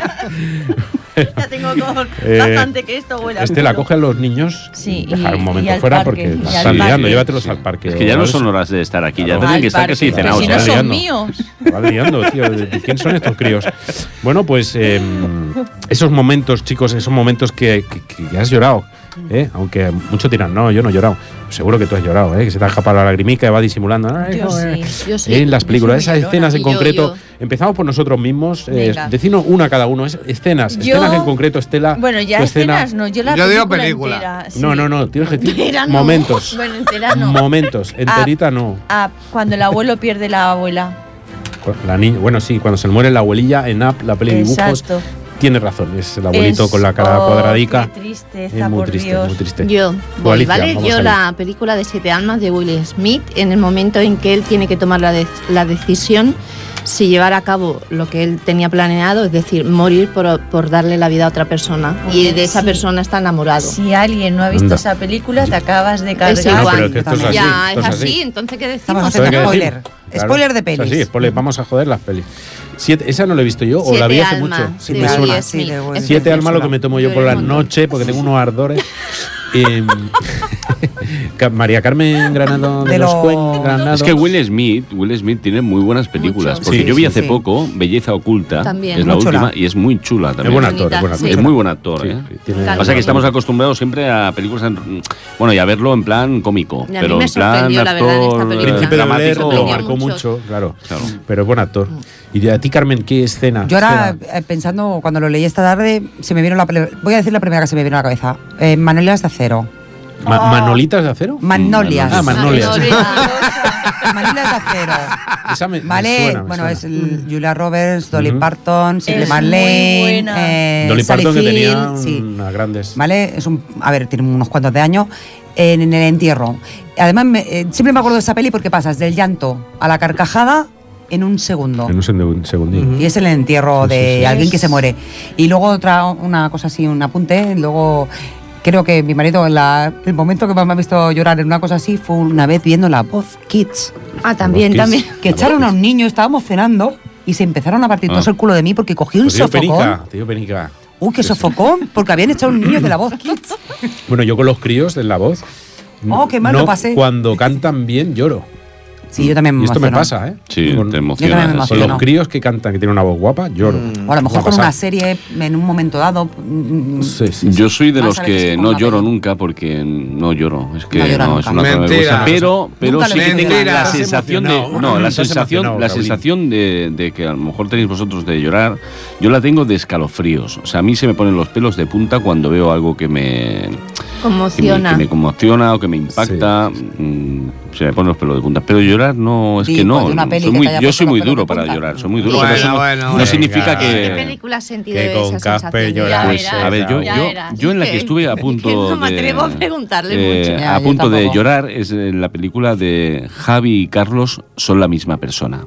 Ya tengo con Eh, bastante que esto huele a Estela, culo. coge a los niños. Sí, Dejar y- un y momento al fuera parque, porque y las al están liando. parque. Llévatelos al parque. Es que ya no ¿vale? son horas de estar aquí, ya Claro. tienen Al que estar parque, casi pero cenados. si no ¿eh? son liando. míos. Va liando, tío. ¿De quién son estos críos? Bueno, pues eh, esos momentos, chicos, esos momentos que, que, que has llorado, ¿eh? Aunque muchos dirán, no, yo no he llorado. Seguro que tú has llorado, ¿eh? Que se te ha escapado la lagrimica y va disimulando. Ay, Yo joder. sí, yo sí. En las películas, Yo soy esas muy escenas en llorona. Yo, concreto. yo. Empezamos por nosotros mismos. Eh, Venga. decinos una cada uno. Es, escenas. Yo- escenas en concreto, Estela. Bueno, ya tu escena. escenas no, yo la Yo digo película, película. entera, sí. No, no, no. Tienes que decir Entera no. momentos. Bueno, entera no. Momentos. Enterita no. Ah, cuando el abuelo pierde la abuela. La niña, bueno, sí, cuando se le muere la abuelilla en Up, la peli de dibujos. Exacto. Tiene razón, es el abuelito Es- con la cara oh, cuadradica. qué tristeza, Es muy por triste, Dios. muy triste. Yo Tú, voy, Alicia, ¿vale? vamos Yo a la película de Siete Almas de Will Smith, en el momento en que él tiene que tomar la, de- la decisión si llevar a cabo lo que él tenía planeado, es decir, morir por, por darle la vida a otra persona. Y de esa Sí. persona está enamorado. Si alguien no ha visto Anda. esa película, te acabas de cargar. Es igual. No, pero es que esto es así, ya, esto es es así. así. Entonces, ¿qué Estamos decimos? Eso hay haciendo que spoiler. decir. Claro. Spoiler de Es pelis. así, spoiler, vamos a joder las pelis. Siete, esa no la he visto yo, o Siete la vi hace almas, mucho. Sí, de me Will suena. Smith. Sí, de Will Es Siete Smith. almas lo que me tomo yo Yo por la lloré un montón. noche, porque tengo unos ardores. Eh, Ca- María Carmen Granado de, De los lo- Cuen Granados. Es que Will Smith, Will Smith tiene muy buenas películas. Mucho. Porque Sí, yo vi sí, hace sí. poco Belleza Oculta, También. es la Muy chula. última, y es muy chula Es también. buen actor, es buen actor. Sí. Es muy buen actor, Sí, ¿eh? sí, tiene- Claro. Pasa que estamos acostumbrados siempre a películas en, bueno, y a verlo en plan cómico, Y a mí pero me en plan sorprendió, la verdad, en esta actor película. Príncipe de Bel Air dramático. lo sorprendió marcó mucho. mucho, claro. Claro. Pero es buen actor. Y de a ti, Carmen, ¿qué escena? Yo ahora, escena? eh, pensando, cuando lo leí esta tarde, se me vino la peli- voy a decir la primera que se me vino a la cabeza. Eh, Magnolias de acero. Ma- ¿Manolitas de acero? Magnolias. Ah, Magnolias. Magnolias de acero. Esa me, me Vale, suena, me bueno, suena. es el Julia Roberts, Dolly Ujú. Parton, Shirley Es MacLaine, muy buena. eh, Dolly Sally Parton, que tenía Field, sí. unas grandes. ¿Vale? Es un, a ver, tiene unos cuantos de años, en, en el entierro. Además, me- eh, siempre me acuerdo de esa peli porque pasas del llanto a la carcajada en un segundo. En un seg- segundín. Y es el entierro Sí, sí, de sí. alguien que se muere. Y luego otra, una cosa así, un apunte, luego creo que mi marido, en la- el momento que más me ha visto llorar en una cosa así fue una vez viendo la Voz Kids. Ah, también, Kids. también. Que echaron a un niño, estábamos cenando y se empezaron a partir Ah. todos el culo de mí porque cogí un Pues te dio sofocón. penica, te dio penica. Uy, qué sofocón, porque habían echado un niño de la Voz Kids. Bueno, yo con los críos en la voz. Oh, qué mal no, lo pasé. Cuando cantan bien, lloro. Sí, yo también me Y esto me emociono. pasa, ¿eh? Sí, con, te Yo también me emocionas. con emociono. los críos que cantan, que tienen una voz guapa, lloro. O a lo Me ha mejor con pasado. una serie en un momento dado. mm, Sí, sí. Yo soy de Más los a veces que que con no una lloro peli. nunca porque no lloro. Es que No llora no, es nunca. una cosa que me Mentira. gusta. Pero, pero Nunca sí lo que he tengo Mentira. la Estás sensación de. emocionado. No, la Estás sensación, emocionado, la Raulín. sensación de, de que a lo mejor tenéis vosotros de llorar, yo la tengo de escalofríos. O sea, a mí se me ponen los pelos de punta cuando veo algo que me. Que me, Conmociona. que me conmociona o que me impacta, mm, se me ponen los pelos de punta. Pero llorar no, es Sí, que no. pues, de una peli soy que muy- te haya yo puesto soy los muy pelos duro de para punta. llorar, soy muy duro. Bueno, pero eso no, bueno, no bueno. significa Venga. ¿Qué que. película has sentido que esa con sensación? Casper de llorar. llorar? Pues, a ver, yo, Ya yo, verás. yo en la Es que estuve a punto es que no me de, atrevo a preguntarle eh, mucho. Ya, a yo punto de tampoco. llorar es en la película de Javi y Carlos son la misma persona.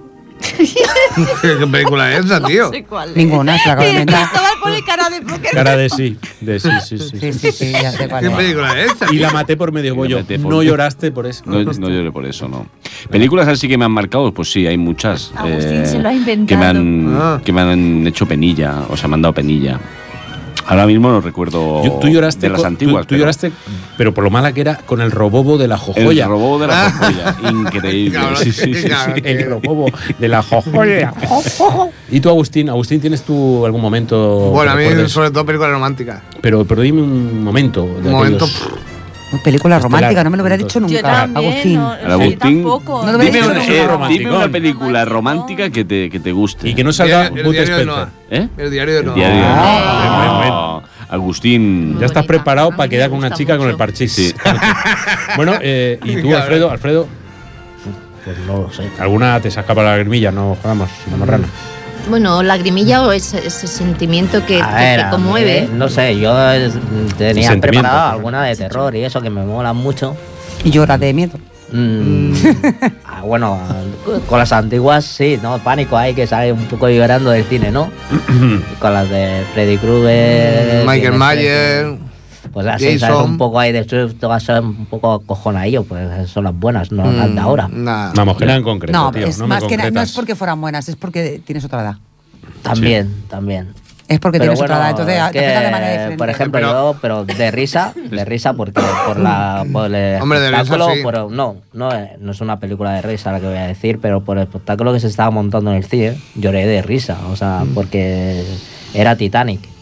¿Qué película es esa, tío? No sé cuál es. Ninguna, se la acabo de inventar. Cristóbal pone cara de póker. Cara de sí, de sí, sí, sí. Sí, sí, sí, ya sé cuál ¿Qué es. película es esa? Y la maté por medio Y la bollo. maté por- No lloraste por eso. No, no lloré por eso, no. Películas así que me han marcado, pues sí, hay muchas. Agustín se lo ha que me inventado. han Ah. que me han hecho penilla, o sea, me han dado penilla. Ahora mismo no recuerdo Yo- tú lloraste, de las con- antiguas. tú, tú pero lloraste, pero por lo mala que era con el robobo de la jojoya. El robo de la Ah. jojoya, increíble. Cabrón, Sí, sí, sí, cabrón. sí. El robobo de la jojoya. ¿Y tú, Agustín? Agustín, ¿tienes tú algún momento? Bueno, a que mí recuerdes? sobre todo películas románticas. Pero, pero dime un momento. De Un momento. aquellos- Uy, película Estelar. romántica, no me lo hubiera dicho Yo nunca. también, Agustín. no, Al Agustín, yo tampoco. No lo hubiera Dime dicho una, nunca. eh, romanticón. dime una película romántica que te, que te guste. Y que no salga El- el Bud diario de Spencer. Noah. ¿Eh? El diario de El Noah. diario de Ah, Noah. buen, buen. Agustín. Ya estás bonita. preparado A mí para me quedar con una gusta chica con el mucho. parchís. Sí. Bueno, eh, y tú, Cabrón. Alfredo, Alfredo. Pues no lo sé. ¿Alguna te saca para la grimilla? No jugamos, una marrana. Bueno, lagrimilla o ese, ese sentimiento que, A que ver, te a conmueve. mí, no sé, yo eh, tenía Sentimiento. preparado alguna de terror y eso que me mola mucho. Y llora de miedo. Mm, ah, bueno, con las antiguas sí, ¿no? Pánico hay que sale un poco llorando del cine, ¿no? Y con las de Freddy Krueger, Michael Jim Myers. Spencer, pues así sales Jason. un poco ahí de susto, vas a ser un poco cojonadillo, pues son las buenas, no las de ahora. Nah. Vamos, que era en concreto, No, tío. es no me más que nada, no concretas. es porque fueran buenas, es porque tienes otra edad. También, también. Es porque Pero tienes bueno, otra edad, entonces es te afecta de manera que, diferente. por ejemplo, Pero- yo, pero de risa, de risa porque por la por el Hombre, de risa, espectáculo, sí. pero no, no, es- no es una película de risa la que voy a decir, pero por el espectáculo que se estaba montando en el cine, lloré de risa, o sea, porque era Titanic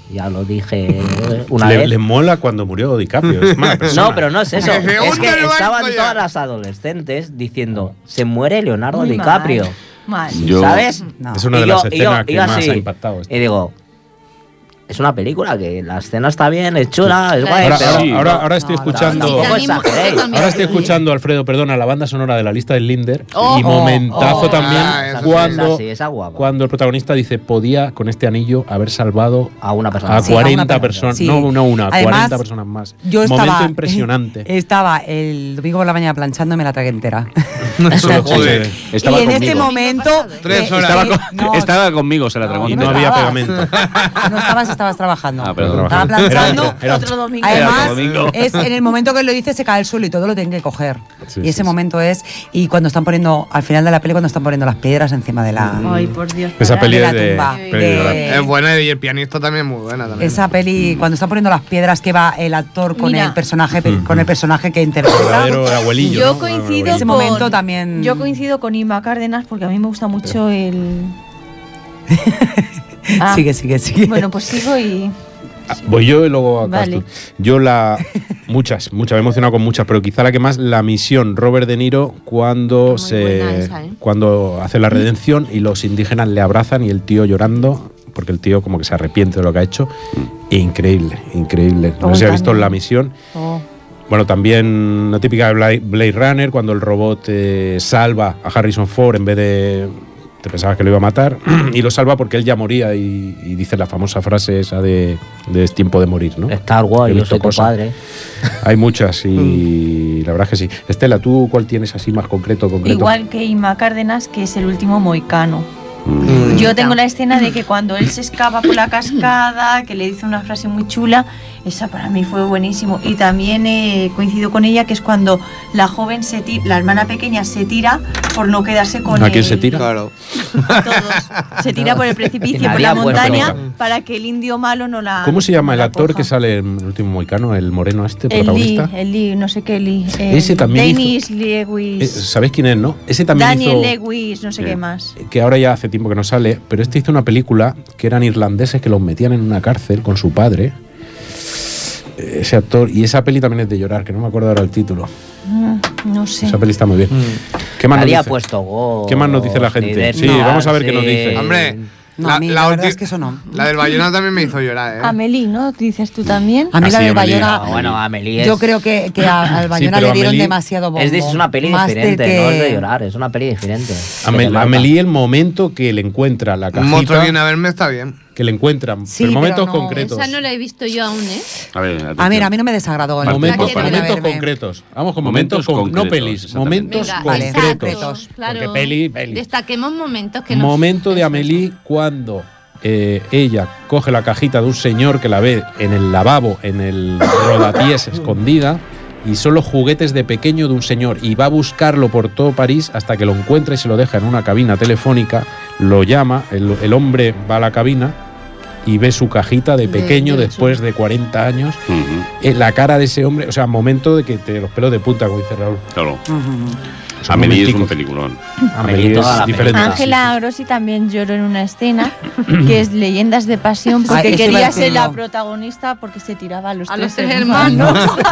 Ya lo dije una le, vez. le mola cuando murió DiCaprio. Es mala persona. No, pero no es eso. Que se Es hunde que el barco estaban ya. todas las adolescentes diciendo, se muere Leonardo Muy DiCaprio. Mal. Yo- ¿Sabes? No. Es una Y de yo- las y escenas yo- que y yo más así, ha impactado. esto. Y digo, es una película que la escena está bien, es chula, es guay, Ahora, pero... ahora, sí, ahora, no. ahora estoy No, escuchando. tampoco Sí, a mí me exageréis. gusta Ahora estoy escuchando, Alfredo, perdona, la banda sonora de la lista de Linder. Oh, y momentazo oh, también ah, esa sí, cuando, esa sí, esa guapa. cuando el protagonista dice podía con este anillo haber salvado A una persona. a Sí, a una cuarenta persona. personas. Sí. No, no una, a Además, cuarenta personas más. Yo Momento estaba, impresionante. Estaba el domingo por la mañana planchando y me la tragué entera. Eso lo Joder. sé. Estaba y en conmigo. este momento. Tres eh, horas. Estaba, sí, con- no, estaba conmigo, se la tragó. Y no no había estabas. pegamento. no estabas, estabas trabajando. Ah, perdón. Estaba planchando. Era- era- Otro domingo. Además, Era domingo. es en el momento que lo dice se cae el suelo y todo lo tienen que coger. Sí, y sí, ese sí. momento es. Y cuando están poniendo, al final de la peli, cuando están poniendo las piedras encima de la. Ay, por Dios. Esa para- peli de la es de, tumba. peli de llorar. De- Es buena y el pianista también es muy buena también. Esa peli, cuando están poniendo las piedras que va el actor con Mira. el personaje, Mm. con el personaje que El interpreta. verdadero abuelillo. Yo ¿no? coincido Ese con, momento también- Yo coincido con Inma Cárdenas porque a mí me gusta mucho el. Ah, Sigue, sigue, sigue. Bueno, pues sigo y. Ah, voy yo y luego acabas Vale. tú. Yo la. Muchas, muchas, me he emocionado con muchas, pero quizá la que más, la misión Robert De Niro cuando Muy se. buena esa, ¿eh? Cuando hace la redención y los indígenas le abrazan y el tío llorando, porque el tío como que se arrepiente de lo que ha hecho. Increíble, increíble. No Oh, sé si ha visto también. la misión. Oh. Bueno, también la típica de Blade Blade Runner, cuando el robot eh, salva a Harrison Ford en vez de. Te pensabas que lo iba a matar, y lo salva porque él ya moría y, y dice la famosa frase esa de, de es tiempo de morir, ¿no? Star Wars, He yo visto soy tu cosas. padre. Hay muchas y la verdad es que sí. Estela, ¿tú cuál tienes así más concreto? concreto? Igual que Inma Cárdenas, que es el último moicano. Mm. Yo tengo la escena de que cuando él se escapa por la cascada, que le dice una frase muy chula, esa para mí fue buenísimo. Y también eh, coincido con ella, que es cuando la joven, se ti- la hermana pequeña, se tira por no quedarse con ¿A el- quién se tira? Claro. A todos. Se tira por el precipicio, por nadie la ha puesto montaña, nunca. para que el indio malo no la. ¿Cómo se llama no el la actor coja. que sale en el último moicano, el moreno este, El Lee, protagonista? el Lee, no sé qué Lee. Ese también Dennis Eh, Lewis. ¿Sabéis quién es, no? Ese también Daniel hizo... Lewis, no sé Sí. qué más. Que ahora ya hace tiempo que no sale, pero este hizo una película que eran irlandeses que los metían en una cárcel con su padre. Ese actor, y esa peli también es de llorar, que no me acuerdo ahora el título. Ah, no sé. Esa peli está muy bien. ¿Qué más nos Nadie ha dice? puesto gol. ¿Qué más nos dice la gente? Sí, vamos a ver qué nos dice. Hombre, No, a mí la verdad ulti- es que eso no. La del Bayona también me hizo llorar, ¿eh? Amelie, ¿no? ¿Dices tú también? A mí Ah, la sí, del Amelie. Bayona. No, bueno, Amelie es- Yo creo que, que a- al Bayona pero le dieron Amelie- demasiado bombo. Es, de- es una peli Más del diferente, que- no es de llorar, es una peli diferente. Amel- Que te marca. Amelie, el momento que le encuentra la Un monstruo cajita, viene a verme, está bien. que le encuentran, Sí, pero momentos pero no. concretos. Esa no la he visto yo aún, ¿eh? A ver, A ver, a mí no me desagradó. el Momentos, La quiero momentos ver. concretos. Vamos con Momentos momentos, con- no concretos, pelis, exactamente. momentos Venga, Vale, concretos. exacto, claro. Porque peli, peli. Destaquemos momentos que nos... Momento de Amelie cuando eh, ella coge la cajita de un señor que la ve en el lavabo, en el rodapiés escondida, y son los juguetes de pequeño de un señor, y va a buscarlo por todo París hasta que lo encuentra y se lo deja en una cabina telefónica, lo llama, el, el hombre va a la cabina y ve su cajita de De- pequeño del después de cuarenta años, Ujú, eh, la cara de ese hombre, o sea, momento de que te los pelos de punta, como dice Raúl. claro. Ujú. Son Amelie es un momenticos. peliculón. Amelie toda es la diferente. película. Ángela Grossi también lloró en una escena que es Leyendas de Pasión, Ah, porque eso iba a quería ser decirlo. la protagonista porque se tiraba a los, A tres, los tres hermanos.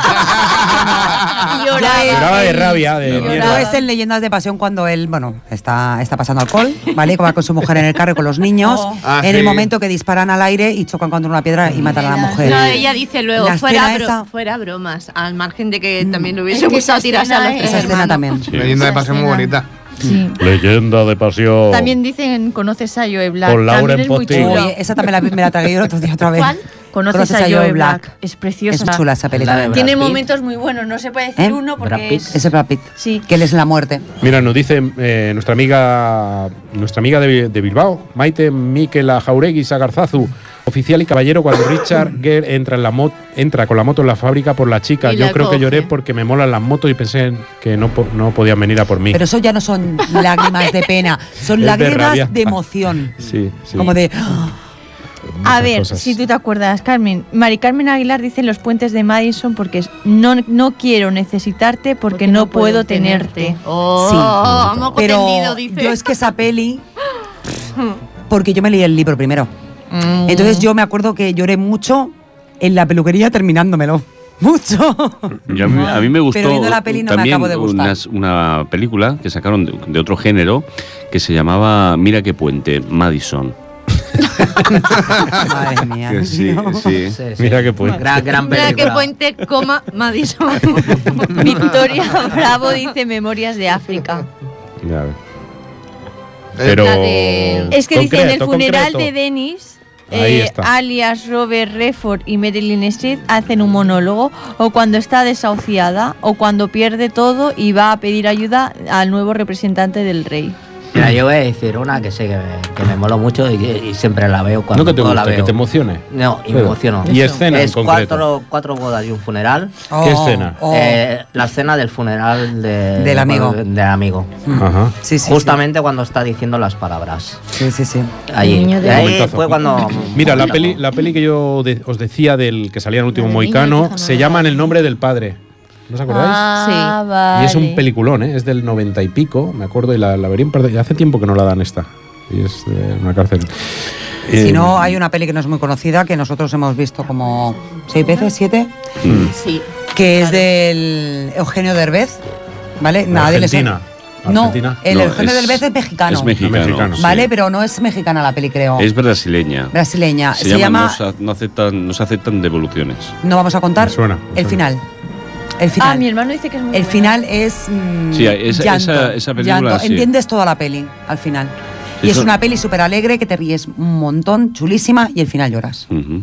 hermanos. Lloraba. Lloraba de rabia, de Lloraba. mierda. Yo es en Leyendas de Pasión cuando él, bueno, está, está pasando alcohol, ¿vale? Va con su mujer en el carro y con los niños. Oh. Ah, en sí. el momento que disparan al aire y chocan contra una piedra y matan a la mujer. No, ella dice luego, La fuera, escena bro- esa- fuera bromas, al margen de que también le hubiese Es que esa gustado tirarse a los escena tres Esa escena hermanos. también. Sí. Leyenda de Esa pasión muy escena. bonita. Sí. Leyenda de pasión. También dicen, ¿conoces a Joe Black? Con Lauren También es muy Postigo. chulo. Uy, esa también la, me la tragué yo el otro día otra vez. ¿Cuál? ¿Conoces, a Joe Black? Es preciosa. Es chula esa La película. de Brad Tiene Pitt. momentos muy buenos, no se puede decir ¿Eh? uno Brad porque Pitt. es... Ese Brad Pitt. Sí. Que él es la muerte. Mira, nos dice eh, nuestra amiga nuestra amiga de, de Bilbao, Maite Miquela Jauregui Sagarzazu, oficial y caballero, cuando Richard Gere entra en la mot entra con la moto en la fábrica por la chica. Y Yo la creo que coge. lloré porque me molan las motos y pensé que no, po- no podían venir a por mí. Pero eso ya no son lágrimas de pena, son Es de lágrimas rabia. de emoción. sí, sí. Como de. A Muchas ver, cosas. si tú te acuerdas, Carmen. Mari Carmen Aguilar dice en Los Puentes de Madison porque es, no, no quiero necesitarte porque, no, puedo tenerte. Oh, Sí. a moco Pero tendido, dice. yo es que esa peli. Porque yo me leí el libro primero. Mm. Entonces yo me acuerdo que lloré mucho en la peluquería terminándomelo. Mucho. Yo a, mí, a mí me gustó Pero viendo la peli no me también acabo de gustar. unas- una película que sacaron de, de otro género que se llamaba Mira qué puente, Madison. Madre mía. Que sí, no. sí. Sí, sí. Mira qué puente. Gran, gran Mira película. que puente, coma, Madison. Victoria Bravo dice Memorias de África. Ya ves. Pero. La de- Es que dice, en el Concreto, funeral concreto. de Dennis, Ahí eh, está. alias Robert Redford y Marilyn Street hacen un monólogo, o cuando está desahuciada, o cuando pierde todo y va a pedir ayuda al nuevo representante del rey. Mira, yo voy a decir una que sé que me, que me moló mucho y, que- y siempre la veo cuando No que te puedo la guste, que veo. te emocione. No, y me Pero- emociono. ¿Y escena en Es concreto? cuatro, cuatro bodas y un funeral. Oh, ¿Qué escena? oh. Eh, la escena del funeral de- Del amigo. bueno, del amigo. Ajá. Sí, sí, Justamente cuando está diciendo las palabras. Sí, sí, sí. Allí. Niño de- Y ahí Momentazo. fue cuando. Mira, la momentazo. peli, la peli que yo de- os decía del que salía en el último La del niño Moicano del pijama se de llama En rayas. el nombre del padre. ¿No os acordáis? Ah, Sí. vale. Y es un peliculón, ¿eh? Es del noventa y pico, me acuerdo, y la, la vería un par de... Hace tiempo que no la dan esta. Y es de una cárcel. Si Eh, no, hay una peli que no es muy conocida, que nosotros hemos visto como seis veces, siete, mm, Sí. que es del Eugenio Derbez, ¿vale? Nadie le suena. Argentina. No, Argentina. el No, Eugenio es- Derbez es mexicano. Es mexicano. Mexicano. sí. ¿Vale? Pero no es mexicana la peli, creo. Es brasileña. Brasileña. Se, Se, llama, llama. no, se- no aceptan, no se aceptan devoluciones. No vamos a contar. Me suena, me el suena. final. El final. Ah, mi hermano dice que es muy El buena. final es. mm, Sí, esa- llanto, esa- esa película, llanto. sí. Entiendes toda la peli al final. Sí, y es eso- una peli súper alegre que te ríes un montón, chulísima, y al final lloras. Ujú.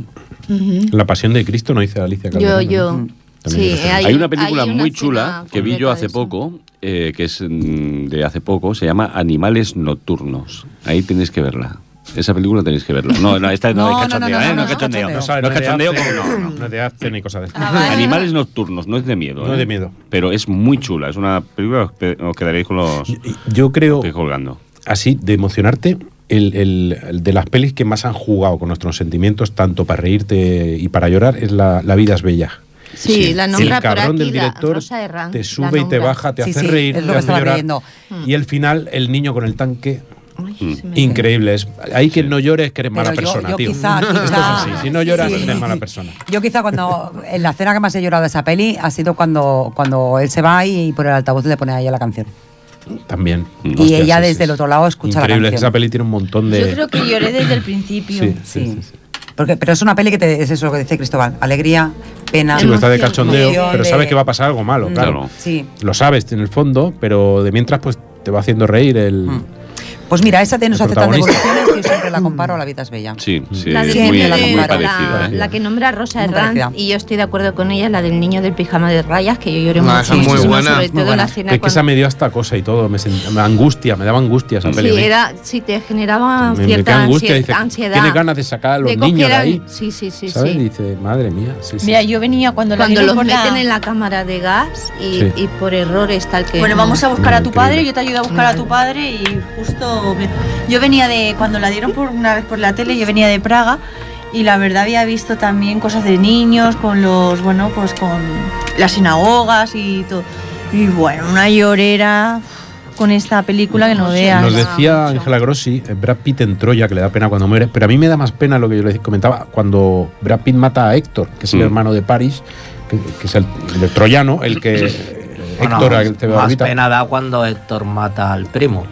La pasión de Cristo, no dice Alicia Yo, Calderón. yo. También Sí, es hay, Hay una película hay una muy escena chula que vi yo completa hace de eso. poco, eh, que es mm, de hace poco, se llama Animales Nocturnos. Ahí tenéis que verla. Esa película tenéis que verla. No, no, esta no, No, es no, no, cachondeo, no, ¿eh? no, No no, es cachondeo. no No sabe, No no es es de cachondeo, acción, como no, no. no es de acción ni cosas de estas. Ah, vale. Animales Nocturnos, no es de miedo. No es ¿eh? de miedo. Pero es muy chula. Es una película que os quedaréis con los Yo creo, pies colgando. así, de emocionarte, el, el- el de las pelis que más han jugado con nuestros sentimientos, tanto para reírte y para llorar, es La, La vida es bella. Sí, la nombra el por cabrón aquí, del la director Rosa Herrán, te la sube y te nombra. baja, te Sí, hace sí, reír, es te lo que hace estaba llorar. leyendo. Y el final, el niño con el tanque, Ay, Mm. se me increíble. Es, hay que no llores, que eres Pero mala yo- persona, yo tío. quizá- Esto es quizá- así. Si no lloras, sí. eres mala persona. Yo quizá cuando, en la escena que más he llorado de esa peli ha sido cuando, cuando él se va y, por el altavoz le pone a ella la canción. También. Y Y ella desde el otro lado escucha Increíble, la esa canción. peli tiene un montón de... Yo creo que lloré desde el principio. Sí, sí, Sí. sí, sí. Porque, pero es una peli que te, es eso lo que dice Cristóbal. Alegría, pena. Sí, pues está de Emoción, cachondeo, emoción pero de- sabes que va a pasar algo malo, Mm, claro. Claro. Sí. Lo sabes en el fondo, pero de mientras pues te va haciendo reír el... Mm. Pues mira, esa de No se El aceptan protagonista. devoluciones, yo siempre la comparo a La vida es bella. Sí, sí, La del es muy, niño la de- muy comparo. parecida. la, ¿eh? la que nombra Rosa Muy Herrán, parecida. y yo estoy de acuerdo con ella, la del niño del pijama de rayas, que yo lloré Ah, esa muchísimo, es muy buena. sobre Muy todo buena. la escena Es que esa cuando- me dio hasta cosa y todo, me, sent- me angustia, me daba angustia esa peli. a Sí, mí. era, sí, te generaba me, me cierta queda angustia, ansie- dice, ansiedad. tiene ganas de sacar a los de niños de coger a- ahí. Sí, sí, sí. ¿Sabes? sí. Dice, madre mía. Sí, sí. Mira, yo venía cuando, la Cuando dieron los por la- meten en la cámara de gas y, Sí. y por error está el que... Bueno, vamos a buscar a tu Increíble. padre, yo te ayudo a buscar a tu padre y justo... Yo venía de... Cuando la dieron por una vez por la tele, yo venía de Praga y la verdad había visto también cosas de niños con los... Bueno, pues con las sinagogas y todo. Y bueno, una llorera con esta película que no veas. Nos decía Ángela Grossi, eh, Brad Pitt en Troya, que le da pena cuando muere, pero a mí me da más pena lo que yo le comentaba, cuando Brad Pitt mata a Héctor, que es el Mm. hermano de Paris, que, que es el, el troyano, el que... eh, Bueno, Héctor, el te más barbita. pena da cuando Héctor mata al primo.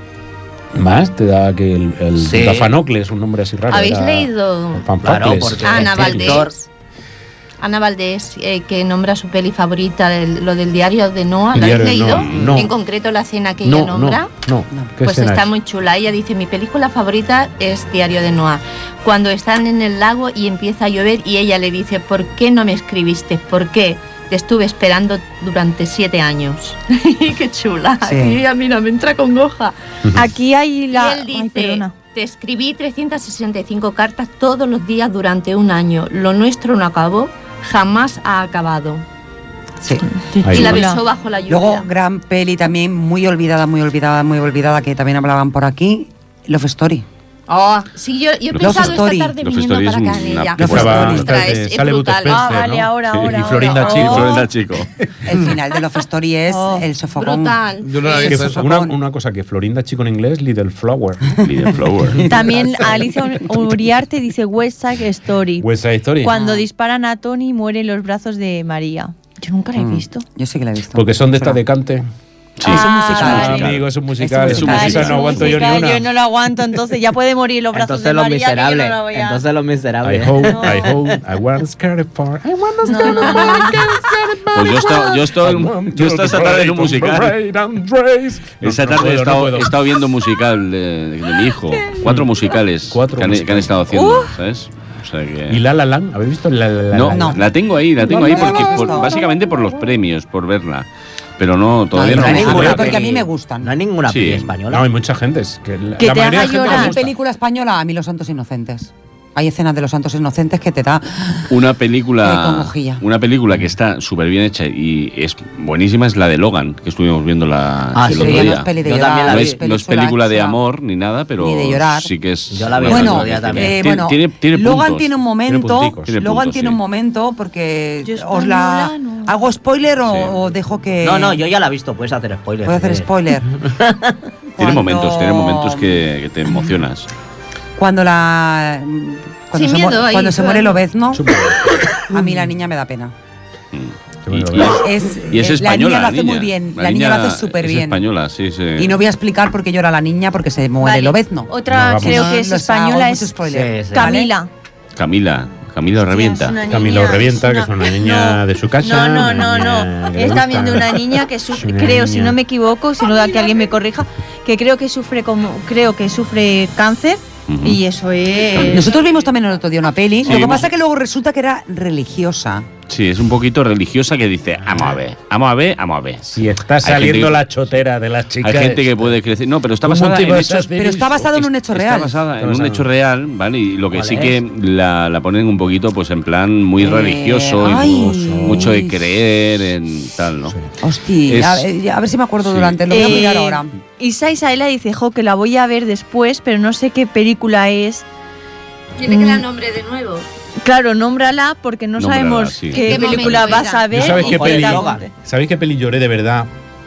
Más te da que el, el Sí. Dafanocles, un nombre así raro. ¿Habéis era leído Panfocles. Claro, porque Ana Héctor- Valdés? Ana Valdés, eh, que nombra su peli favorita, el- lo del diario de Noah. El ¿Lo habéis diario de leído? Noah, no. En concreto la escena que No, ella nombra. no, no. ¿Qué Pues escena está es? muy chula. Ella dice, mi película favorita es Diario de Noah. Cuando están en el lago y empieza a llover y ella le dice, ¿por qué no me escribiste? ¿Por qué? Te estuve esperando durante siete años. Qué chula. Sí. Y a mí no me entra con goja. Aquí hay la... Y él Ay, dice, perdona. te escribí trescientas sesenta y cinco cartas todos los días durante un año. Lo nuestro no acabó, jamás ha acabado. Sí. Ahí y la va. besó bajo la lluvia. Luego, gran peli también, muy olvidada, muy olvidada, muy olvidada, que también hablaban por aquí, Love Story. Oh, sí, yo, yo he Love pensado Story. esta tarde Love viniendo Story es para acá una en ella. película- Ostras, es, es Sale Bud brutal. Spencer, Ah, vale, ¿no? ahora, Sí, ahora, y Florinda ahora. Chico. Oh. Florinda Chico. El final de Love Story es Oh, el sofocón. Brutal. Yo no la he Es visto que esa. una, una cosa que Florinda Chico en inglés, Little Flower. Little Flower. También Alicia Uriarte dice West Side Story. West Side Story. Cuando disparan a Tony muere en los brazos de María. Yo nunca la he visto. Yo sí que la he visto. Porque son de estas de cante. Sí, es un Ah, musical. vale. Amigo, es un musical. Es Es un un musical. musical, no aguanto yo ni Musical, una. Yo no lo aguanto, entonces ya puede morir en los brazos Entonces de los María. que yo no miserables. la voy a- Entonces los I miserables. hope, I hope, I want to scare it for. I want to scare it No, no, for. no. Pues yo estoy, yo estoy, yo estoy esta tarde en un musical. Esta tarde he estado, he estado viendo un musical de, de mi hijo. Cuatro musicales Cuatro que, han, musicales. que han estado haciendo, Uh. ¿sabes? O sea que... ¿Y La La Land? ¿Habéis visto La La Land? No, No. la tengo ahí, la tengo No, ahí no, no, porque no, por- no. básicamente por los premios, por verla. Pero no, todavía No, no, hay me ninguna, gusta. porque a mí me gustan. No hay ninguna Sí. peli No, española. hay mucha gente. Es que la, Que la te mayoría de haga gente llorar. le Mi gusta. película española, a mí Los Santos Inocentes. Hay escenas de Los Santos Inocentes que te da... Una Eh, película, congojilla. una película que está súper bien hecha y es buenísima es la de Logan, que estuvimos viendo la, Ah, el sí, otro no día. es peli de Yo llorar, también la No vi. es, no es chula, película de chula. amor ni nada, pero Ni de llorar. sí que es. Yo la vi el Bueno, otro día también. eh, Tiene- bueno, tiene, tiene Logan puntos. tiene un momento, punticos. Tiene Logan puntos, tiene sí. un momento porque Yo os la española no. hago spoiler o, Sí. o dejo que No, no, yo ya la he visto, puedes hacer spoilers. puedo hacer si quieres. spoiler. Tiene Cuando- momentos, tiene momentos que, que te emocionas. Cuando la cuando, Sin se, mu- miedo, ahí, cuando se muere Lobezno, Súper a mí la niña me da pena. Y, y- Es, y es eh, española. la niña lo la hace muy bien, la, niña, niña lo hace súper es bien. española, sí, sí. Y no voy a explicar por qué llora la niña porque se muere Vale. Lobezno. Otra No, vamos. creo No que es los hago española, mucho es spoiler. Sí, sí. Camila. Camila, Camila revienta. Es una Camila niña, Revienta, que es una niña no, de su casa. No, no, no, una no. niña que le Es gusta. también de una niña que Es sufre, una creo, si niña. no me equivoco, si no da que alguien me corrija, que creo que sufre como, creo que sufre cáncer Ujú. y eso es. Nosotros vimos también el otro día una peli, Sí, lo que vimos- pasa es que luego resulta que era religiosa. Sí, es un poquito religiosa que dice, vamos a ver, vamos a ver, vamos a ver. Si está Hay saliendo gente que- la chotera de las chicas. Hay gente que puede crecer. No, pero está ¿Cómo basada te en vas a hechos. hacer Pero está basado en un hecho Está real. basada en Está un basado. hecho real, ¿vale? Y lo que ¿Cuál sí es? que la, la ponen un poquito, pues en plan muy Eh, religioso y ay. mu- mucho de creer en tal, ¿no? Hostia, Es- a, ver, a ver si me acuerdo sí. durante, lo voy a Eh, mirar ahora. Isa Isaela dice, jo, que la voy a ver después, pero no sé qué película es. Tiene que Mm. dar nombre de nuevo. Claro, nómbrala porque no Nómbrala, sabemos sí. qué ¿En qué película momento vas era? a ver. ¿Yo sabes y qué qué peli? tal. ¿Sabéis qué peli lloré de verdad?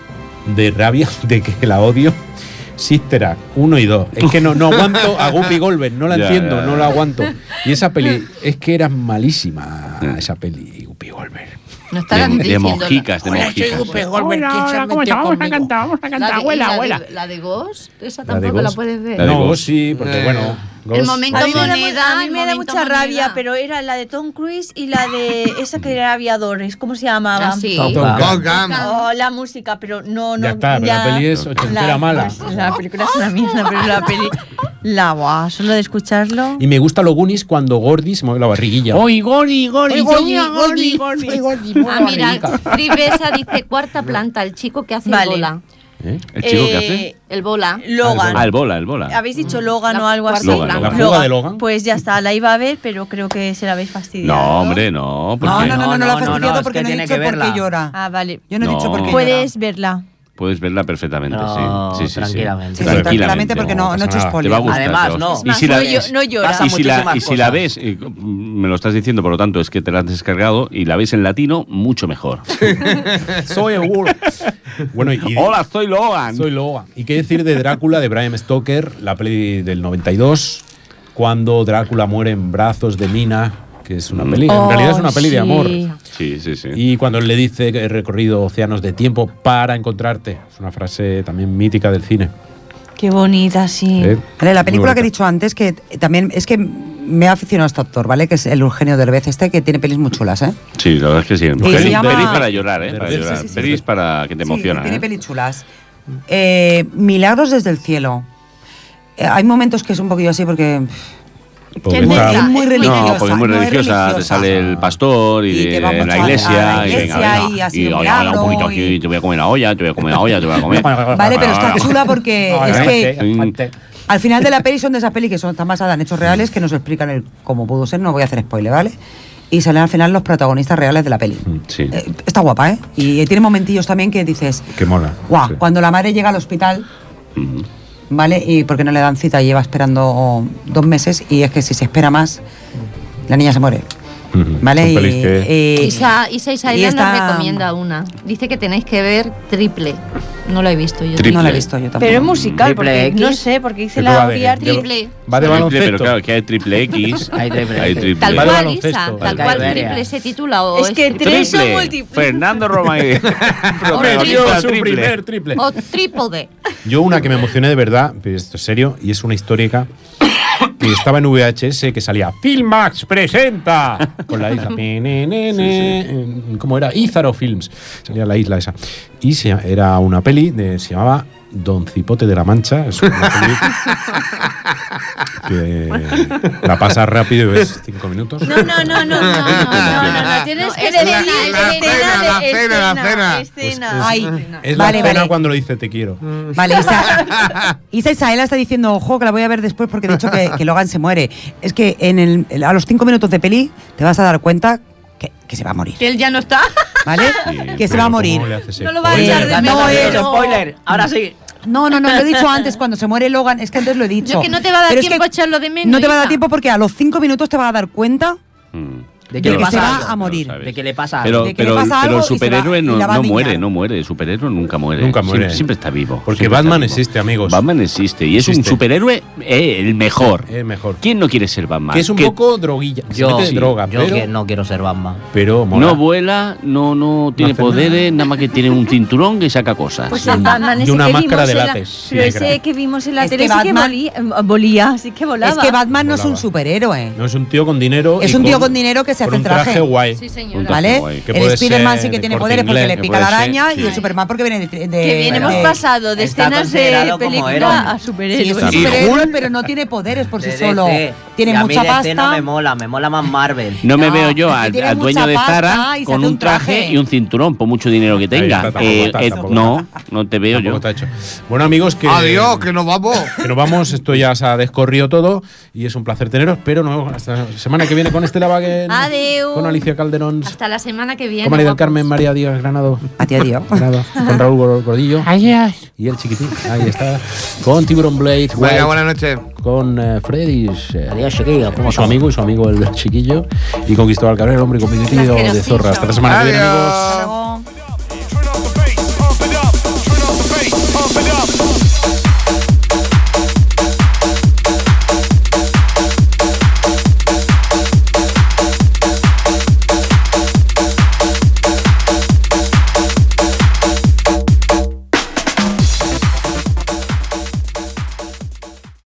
De rabia, de que la odio. Sister Act uno y dos. Es que no, no aguanto a Guppy Goldberg, no la Ya, entiendo, ya, no ya. la aguanto. Y esa peli, es que era malísima, esa peli, Guppy Goldberg. No De, estarán de diciendo. mojicas, de Hola, soy mojicas. Guppy Goldberg, Hola, ¿quién se hola, ha ¿cómo metido estamos? Vamos a conmigo? cantar, vamos a La cantar. de, Abuela, y la abuela. De, la de Ghost, esa La de tampoco la Ghost. puedes ver. La de No, Ghost. Ghost sí, porque Eh, bueno. El Ghost- momento A mí me da, mu- moneda, a mí el me da momento mucha rabia, moneda. pero era la de Tom Cruise y la de esa que era aviadores, ¿cómo se llamaba? Ah, sí. Top Gun. Top Gun. Oh, la música, pero no, no. Ya está, pero la peli es ochentera la, mala. pues, la película es una mierda, pero la peli. La guau, solo de escucharlo. Y me gusta los Goonies cuando Gordy se mueve la barriguilla. Oy, Gori, Gori, Oy, yo Gori, mira, Gori, Gori, Gori. Gori, Gori, Ah, mira, Trivesa dice cuarta planta, el chico que hace Vale. el bola. ¿Eh? ¿El chico que Eh, hace? El bola. Logan. Ah, el bola, el bola. Habéis dicho Logan La o algo así. cuarta Logan, La fuga de Logan. Pues ya está, la iba a ver, pero creo que se la habéis fastidiado. No, hombre, no. ¿por No, qué? no, no, no, no, No, la no, he no, fastidiado no, es porque que no he tiene dicho que por verla. qué llora. Ah, vale. Yo no he dicho No. por qué llora. Puedes verla. Puedes verla perfectamente, No, sí. Sí, sí, sí. tranquilamente. Sí, sí, tranquilamente porque no, no no he hecho pasa nada. Te va a spoiler. gustar. Además, Sebas. no. Es Y más, si la, no, yo- no llora. Pasa y si la, muchísimas y si la cosas. ves, y, mm, me lo estás diciendo, por lo tanto, es que te la has descargado y la ves en latino, mucho mejor. Soy el Wolf. Bueno, y Hola, soy Logan. soy Logan. ¿Y qué decir de Drácula de Bram Stoker, la peli del noventa y dos, cuando Drácula muere en brazos de Mina, que es una peli, en Oh, realidad es una peli de sí. amor. Sí, sí, sí. Y cuando él le dice que he recorrido océanos de tiempo para encontrarte, es una frase también mítica del cine. Qué bonita, sí. ¿eh? Vale, la Muy película que he bonita. dicho antes, que también es que me ha aficionado a este actor, ¿vale? Que es el Eugenio Derbez este, que tiene pelis muy chulas, ¿eh? Sí, la verdad es que sí. se Pelis, llama- pelis para llorar, ¿eh? Para Sí, llorar. sí, sí, Pelis sí. para que te Sí, emocionan. tiene ¿eh? pelis chulas. Eh, Milagros desde el cielo. Eh, hay momentos que es un poquillo así porque... Porque Es muy está- Es muy religiosa. No, porque es muy no religiosa, te sale el pastor y, Y de, te va de mucho la a- iglesia, a la y venga, iglesia venga, y ha sido y un oye, oye, un poquito milagro aquí, y- te voy a comer la olla, te voy a comer la olla, te voy a comer. Vale, pero está chula porque No, es no, que no, no. al final de la peli son de esas pelis que son, están basadas en hechos reales que nos explican el cómo pudo ser, no voy a hacer spoiler, ¿vale? Y salen al final los protagonistas reales de la peli. Sí. Eh, está guapa, ¿eh? Y tiene momentillos también que dices, Que mola. guau, Sí. cuando la madre llega al hospital Ujú. ¿vale? Y porque no le dan cita, lleva esperando dos meses y es que si se espera más, la niña se muere. ¿Vale? Y, que... y, Isa, Isa Isaiah esta... nos recomienda una. Dice que tenéis que ver Triple. No la he visto yo. Triple. No la he visto yo tampoco. Pero es musical, Triple porque X. no sé, porque dice la Uriar Triple. Va de baloncesto. Pero claro, que hay Triple X. hay Triple hay triple. Tal cual, Isa. Tal cual Triple se titula. O es que es tres son múltiples. Fernando Romay. Protagonista su primer triple. O Triple D. Yo una que me emocioné de verdad, pero esto es serio, y es una histórica. Que estaba en V H S, que salía Filmax presenta con la isla. Sí, sí. ¿Cómo era? Ízaro Films. Salía la isla esa. Y se, era una peli, de, se llamaba Don Cipote de la Mancha. Es una peli que la pasas rápido y ves cinco minutos. No, no, no, no, no, no, no, no, no tienes que decir la cena, la cena, la cena. Escena. Ay, es vale, la cena vale. cuando lo dice te quiero. Vale, Isa, Isa Isaela está diciendo, ojo, que la voy a ver después porque de hecho que, que Logan se muere. Es que en el, a los cinco minutos de peli te vas a dar cuenta que, que se va a morir. Que él ya no está. ¿Vale? Sí, que se va a morir. No lo va a echar de No menos. es spoiler, ahora sí. No, no, no, lo he dicho antes, cuando se muere Logan, es que antes lo he dicho. No, que no te va a dar Pero es tiempo que a echarlo de menos. No te va a dar Isa. tiempo porque a los cinco minutos te vas a dar cuenta de de que, que le se pasa va algo. a morir. De que le pasa algo. Pero, de que le pero, pasa pero algo el y se superhéroe va- y no, la va a no adivinar. muere, no muere. El superhéroe nunca muere. Nunca muere. Siempre, siempre está vivo. Porque Siempre Batman está vivo. existe, amigos. Batman existe y es Existe. un superhéroe eh, el mejor. Es mejor. ¿Quién no quiere ser Batman? Que es un Que poco droguilla. Se Yo, mete sí, droga, yo pero, que no quiero ser Batman. pero mola. no vuela, no, no tiene hace poderes, nada. más que tiene un cinturón que saca cosas. Pues Sí. el Batman Y ese una que máscara vimos de en la- látex, Pero negra. ese que vimos en la Es tele que sí que Batman- volía, eh, volía, sí que volaba. Es que Batman no es un Volaba. superhéroe. No es un tío con dinero. Es y un tío con dinero que se con hace un traje. traje guay. Sí, señora. Un ¿Vale? guay. Que El puede Spider-Man ser sí que de tiene Corte poderes porque Inglés, le que pica puede la ser, araña y sí. el Superman porque viene de. de- Que bien de- hemos de- pasado de está escenas de considerado como película héroe. a Sí, es un superhéroes. Y superhéroe, Hulk. pero no tiene poderes por sí De solo. D C. Tiene Y a mí mucha D C pasta. no me mola, me mola más Marvel. No me No, veo yo que al, tiene al dueño mucha de pasta Zara y se con hace un un traje traje. y un cinturón, por mucho dinero que tenga. está, tampoco Eh, está, eh, tampoco no, no te veo Tampoco yo. está hecho. Bueno, amigos, que. Adiós, que nos vamos. Que nos vamos, esto ya se ha descorrido todo y es un placer teneros, pero no, hasta la semana que viene con Estela Baguen, Adeu. con Alicia Calderón, Hasta la semana que viene. con María del guapos. Carmen, María Díaz Granado, A ti, adiós. Granado, con Raúl Gor- Gordillo Adiós. y el chiquitín, ahí está, con Blade, Venga, buenas noches. con eh, Freddy, eh, Adiós, chiquillos. ¿Cómo su son? amigo y su amigo el chiquillo, y con Cristóbal Cabrera, el hombre competitivo de Asquerosillo. Zorra. Hasta la semana que viene, amigos. Adiós.